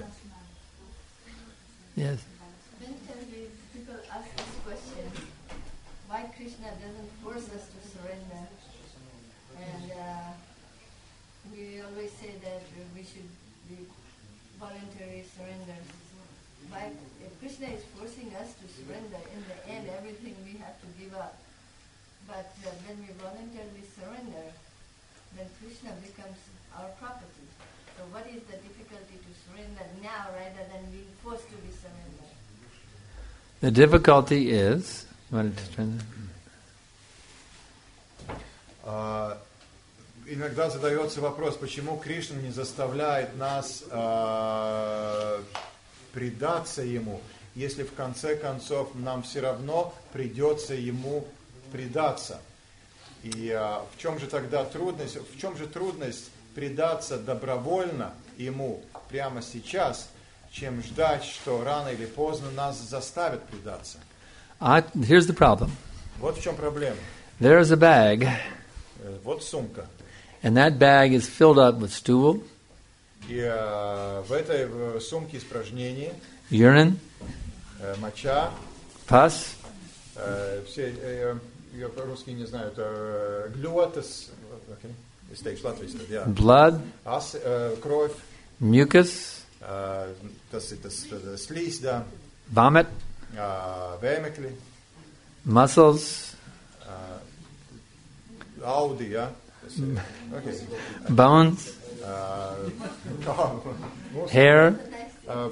Yes. People ask this question: why Krishna doesn't force us to surrender? And uh, we always say that we should be voluntary surrenders. Why, if Krishna is forcing us to surrender, in the end everything we have to give up. But uh, when we voluntarily surrender, then Krishna becomes our property. So what is the difficulty to surrender now rather than being forced to be surrendered? The difficulty is... You wanted to turn that? Uh, иногда задается вопрос, почему Кришна не заставляет нас uh, предаться Ему, если в конце концов нам все равно придется Ему предаться. И uh, в чем же тогда трудность? В чем же трудность предаться добровольно Ему прямо сейчас, чем ждать, что рано или поздно нас заставят предаться? Uh, here's the problem. Вот в чем проблема. There is a bag, Вот сумка. and that bag is filled up with stool, И uh, в этой в сумке испражнения, urine, uh, моча, pus, uh, все, uh, я по-русски не знаю, это глюатес, okay. yeah. blood, Ас, uh, кровь, mucus, uh, tas ir tas uh, slīs, да, vomit, uh, vēmekļi, muscles, uh, audi, ja, tas ir, okay. bones, uh, kā, hair, uh,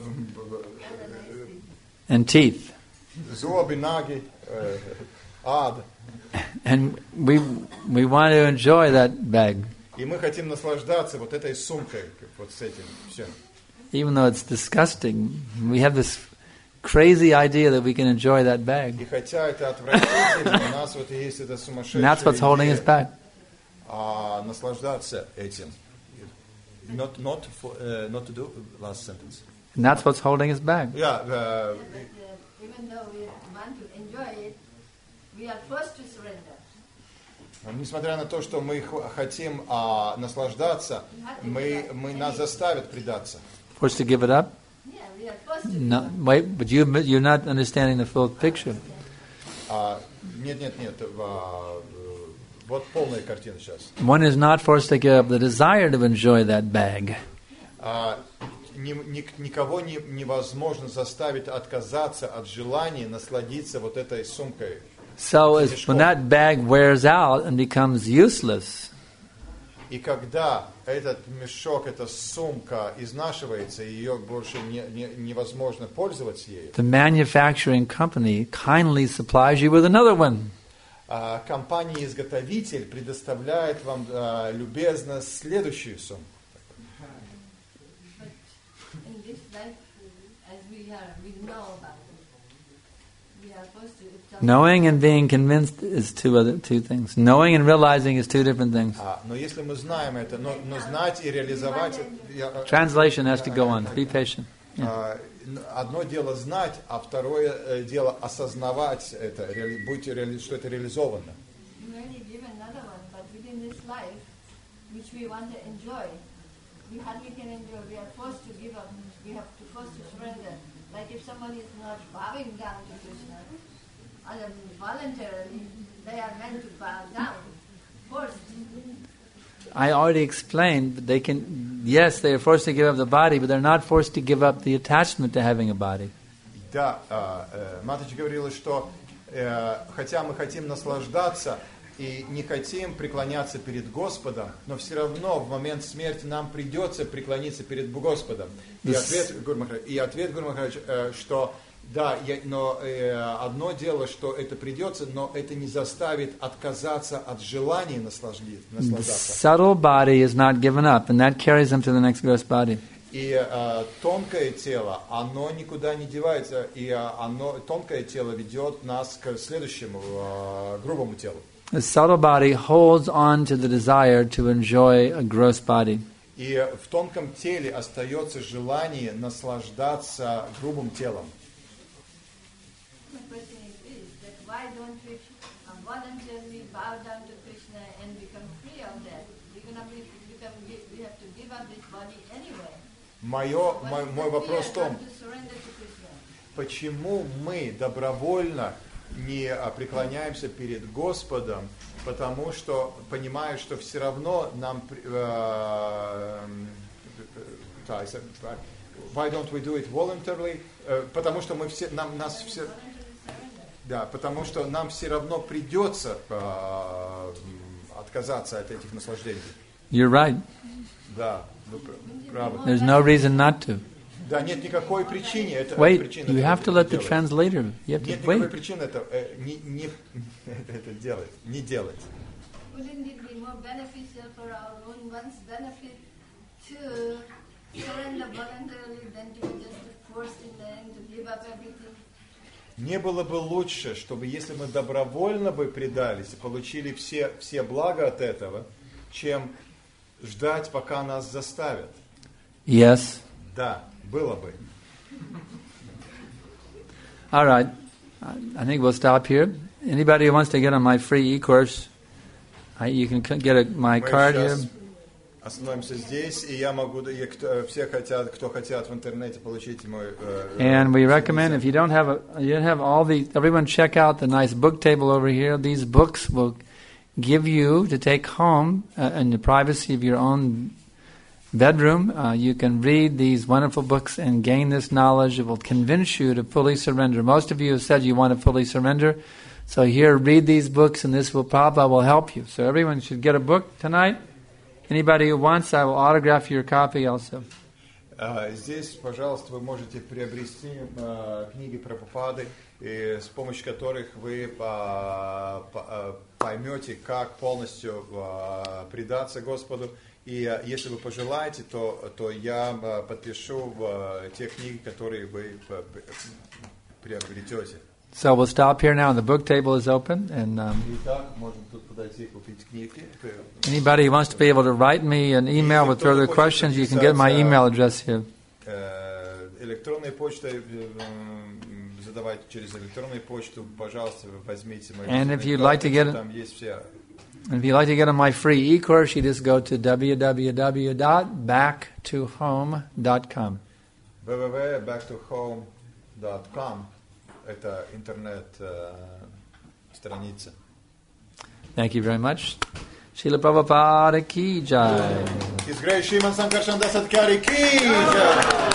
and teeth. zobi, nagi, uh, āda. And we we want to enjoy that bag, И мы хотим наслаждаться вот этой сумкой, вот с этим, все. even though it's disgusting. We have this crazy idea that we can enjoy that И bag. хотя это отвратительно, у нас вот есть эта And that's what's сумасшедшая holding us идея, back. а наслаждаться этим. Not, not, for, uh, not to do, last sentence. And that's what's holding us back. Yeah, uh, That, uh, even though we want to enjoy it, we are forced to surrender. несмотря на то, что мы х- хотим а, наслаждаться, мы, мы нас заставят предаться. Forced to give it up? Yeah, we are forced to. No, wait, but you you're not understanding the full picture. А, нет, нет, нет. а, вот полная картина сейчас. One is not forced to give up the desire to enjoy that bag. А, ни- ни- никого не, невозможно заставить отказаться от желания насладиться вот этой сумкой. So as, when that bag wears out and becomes useless, И когда этот мешок, эта сумка изнашивается, и ее больше не, не, невозможно пользоваться ею, the manufacturing company kindly supplies you with another one. а, компания-изготовитель предоставляет вам а, любезно следующую сумку. In this life, as we are, we know about it. We are are supposed to. Knowing and being convinced is two other two things. Knowing and realizing is two different things. А, но если мы знаем это, но, но знать и реализовать... я- Translation has to go on. Be patient. А, одно дело знать, а второе э, дело осознавать это, реали- быть реали- что это реализовано. You may give another one, but within this life, which we want to enjoy, we hardly can enjoy. We are forced to give up. We have to forced to surrender. Like if someone is not bowing down to Krishna, other than voluntarily, they are meant to bow down, forced. I already explained, but they can, yes, they are forced to give up the body, but they're not forced to give up the attachment to having a body. Да, а, э, Матаджи говорила, что э, хотя мы хотим наслаждаться и не хотим преклоняться перед Господом, но все равно в момент смерти нам придется преклониться перед Господом. И ответ, Гуру Махарадж, и ответ Гуру Махарадж, э, что да, я, но э, одно дело, что это придется, но это не заставит отказаться от желания наслажди- The наслаждаться. subtle body is not given up, and that carries them to the next gross body. И э, тонкое тело, оно никуда не девается, и э, оно, тонкое тело ведет нас к следующему э, грубому телу. The subtle body holds on to the desire to enjoy a gross body. И в тонком теле остается желание наслаждаться грубым телом. My question is, is that why don't we uh, voluntarily bow down to Krishna and become free of that? We're gonna be, become, we have to give up this body anyway. Мое, What мой, is мой the вопрос в fear том, not to surrender to Krishna? почему мы добровольно не а, преклоняемся перед Господом, потому что понимая, что все равно нам... при- э, да, если- why don't we do it voluntarily? Э, Потому что мы все, нам, нас все... Да, потому что нам все равно придется э, отказаться от этих наслаждений. You're right. Да, вы пр- правы. There's no reason not to. Да, нет никакой причины. Это, Wait, причины you это have to let the делать. translator. You have Нет to никакой wait. причины это, э, не, не, это, это делать, не делать. Wouldn't it be more beneficial for our own one's benefit to surrender voluntarily than to be just forced in the end to give up everything? Не было бы лучше, чтобы если мы добровольно бы предались и получили все, все блага от этого, чем ждать, пока нас заставят. Yes. Да, было бы. All right. I think we'll stop here. Anybody who wants to get on my free e-course, I, you can c- get a, my Мы card here. сейчас остановимся здесь, и я могу, и кто, все хотят, кто хотят в интернете получить мой. э, And we э, recommend if you don't have a, you don't have all the, everyone check out the nice book table over here. These books will give you to take home uh, in the privacy of your own bedroom. Uh, you can read these wonderful books and gain this knowledge. It will convince you to fully surrender. Most of you have said you want to fully surrender. So here, read these books, and this will Prabhupada will help you. So everyone should get a book tonight. Anybody who wants, I will autograph your copy also. А, Здесь, пожалуйста, вы можете приобрести э, книги Прабхупады, и с помощью которых вы по- по- поймете, как полностью э, предаться Господу. И э, если вы пожелаете, то, то я э, подпишу э, те книги, которые вы э, приобретете. So we'll stop here now, and the book table is open. And um, Итак, можно тут подойти и купить книги. anybody who wants to be able to write me an email with further questions, you can get my email address here. Э, Электронной почтой, э, задавайте через электронную почту, пожалуйста, возьмите мою. And if you'd like to get it- там есть все. And if you'd like to get on my free e-course, you just go to w w w dot back to home dot com. w w w точка back to home точка com. Это интернет э, страница. Thank you very much. Srila Prabhupada ki jai. His Grace Sriman Sankarshan Das Adhikari ki jai.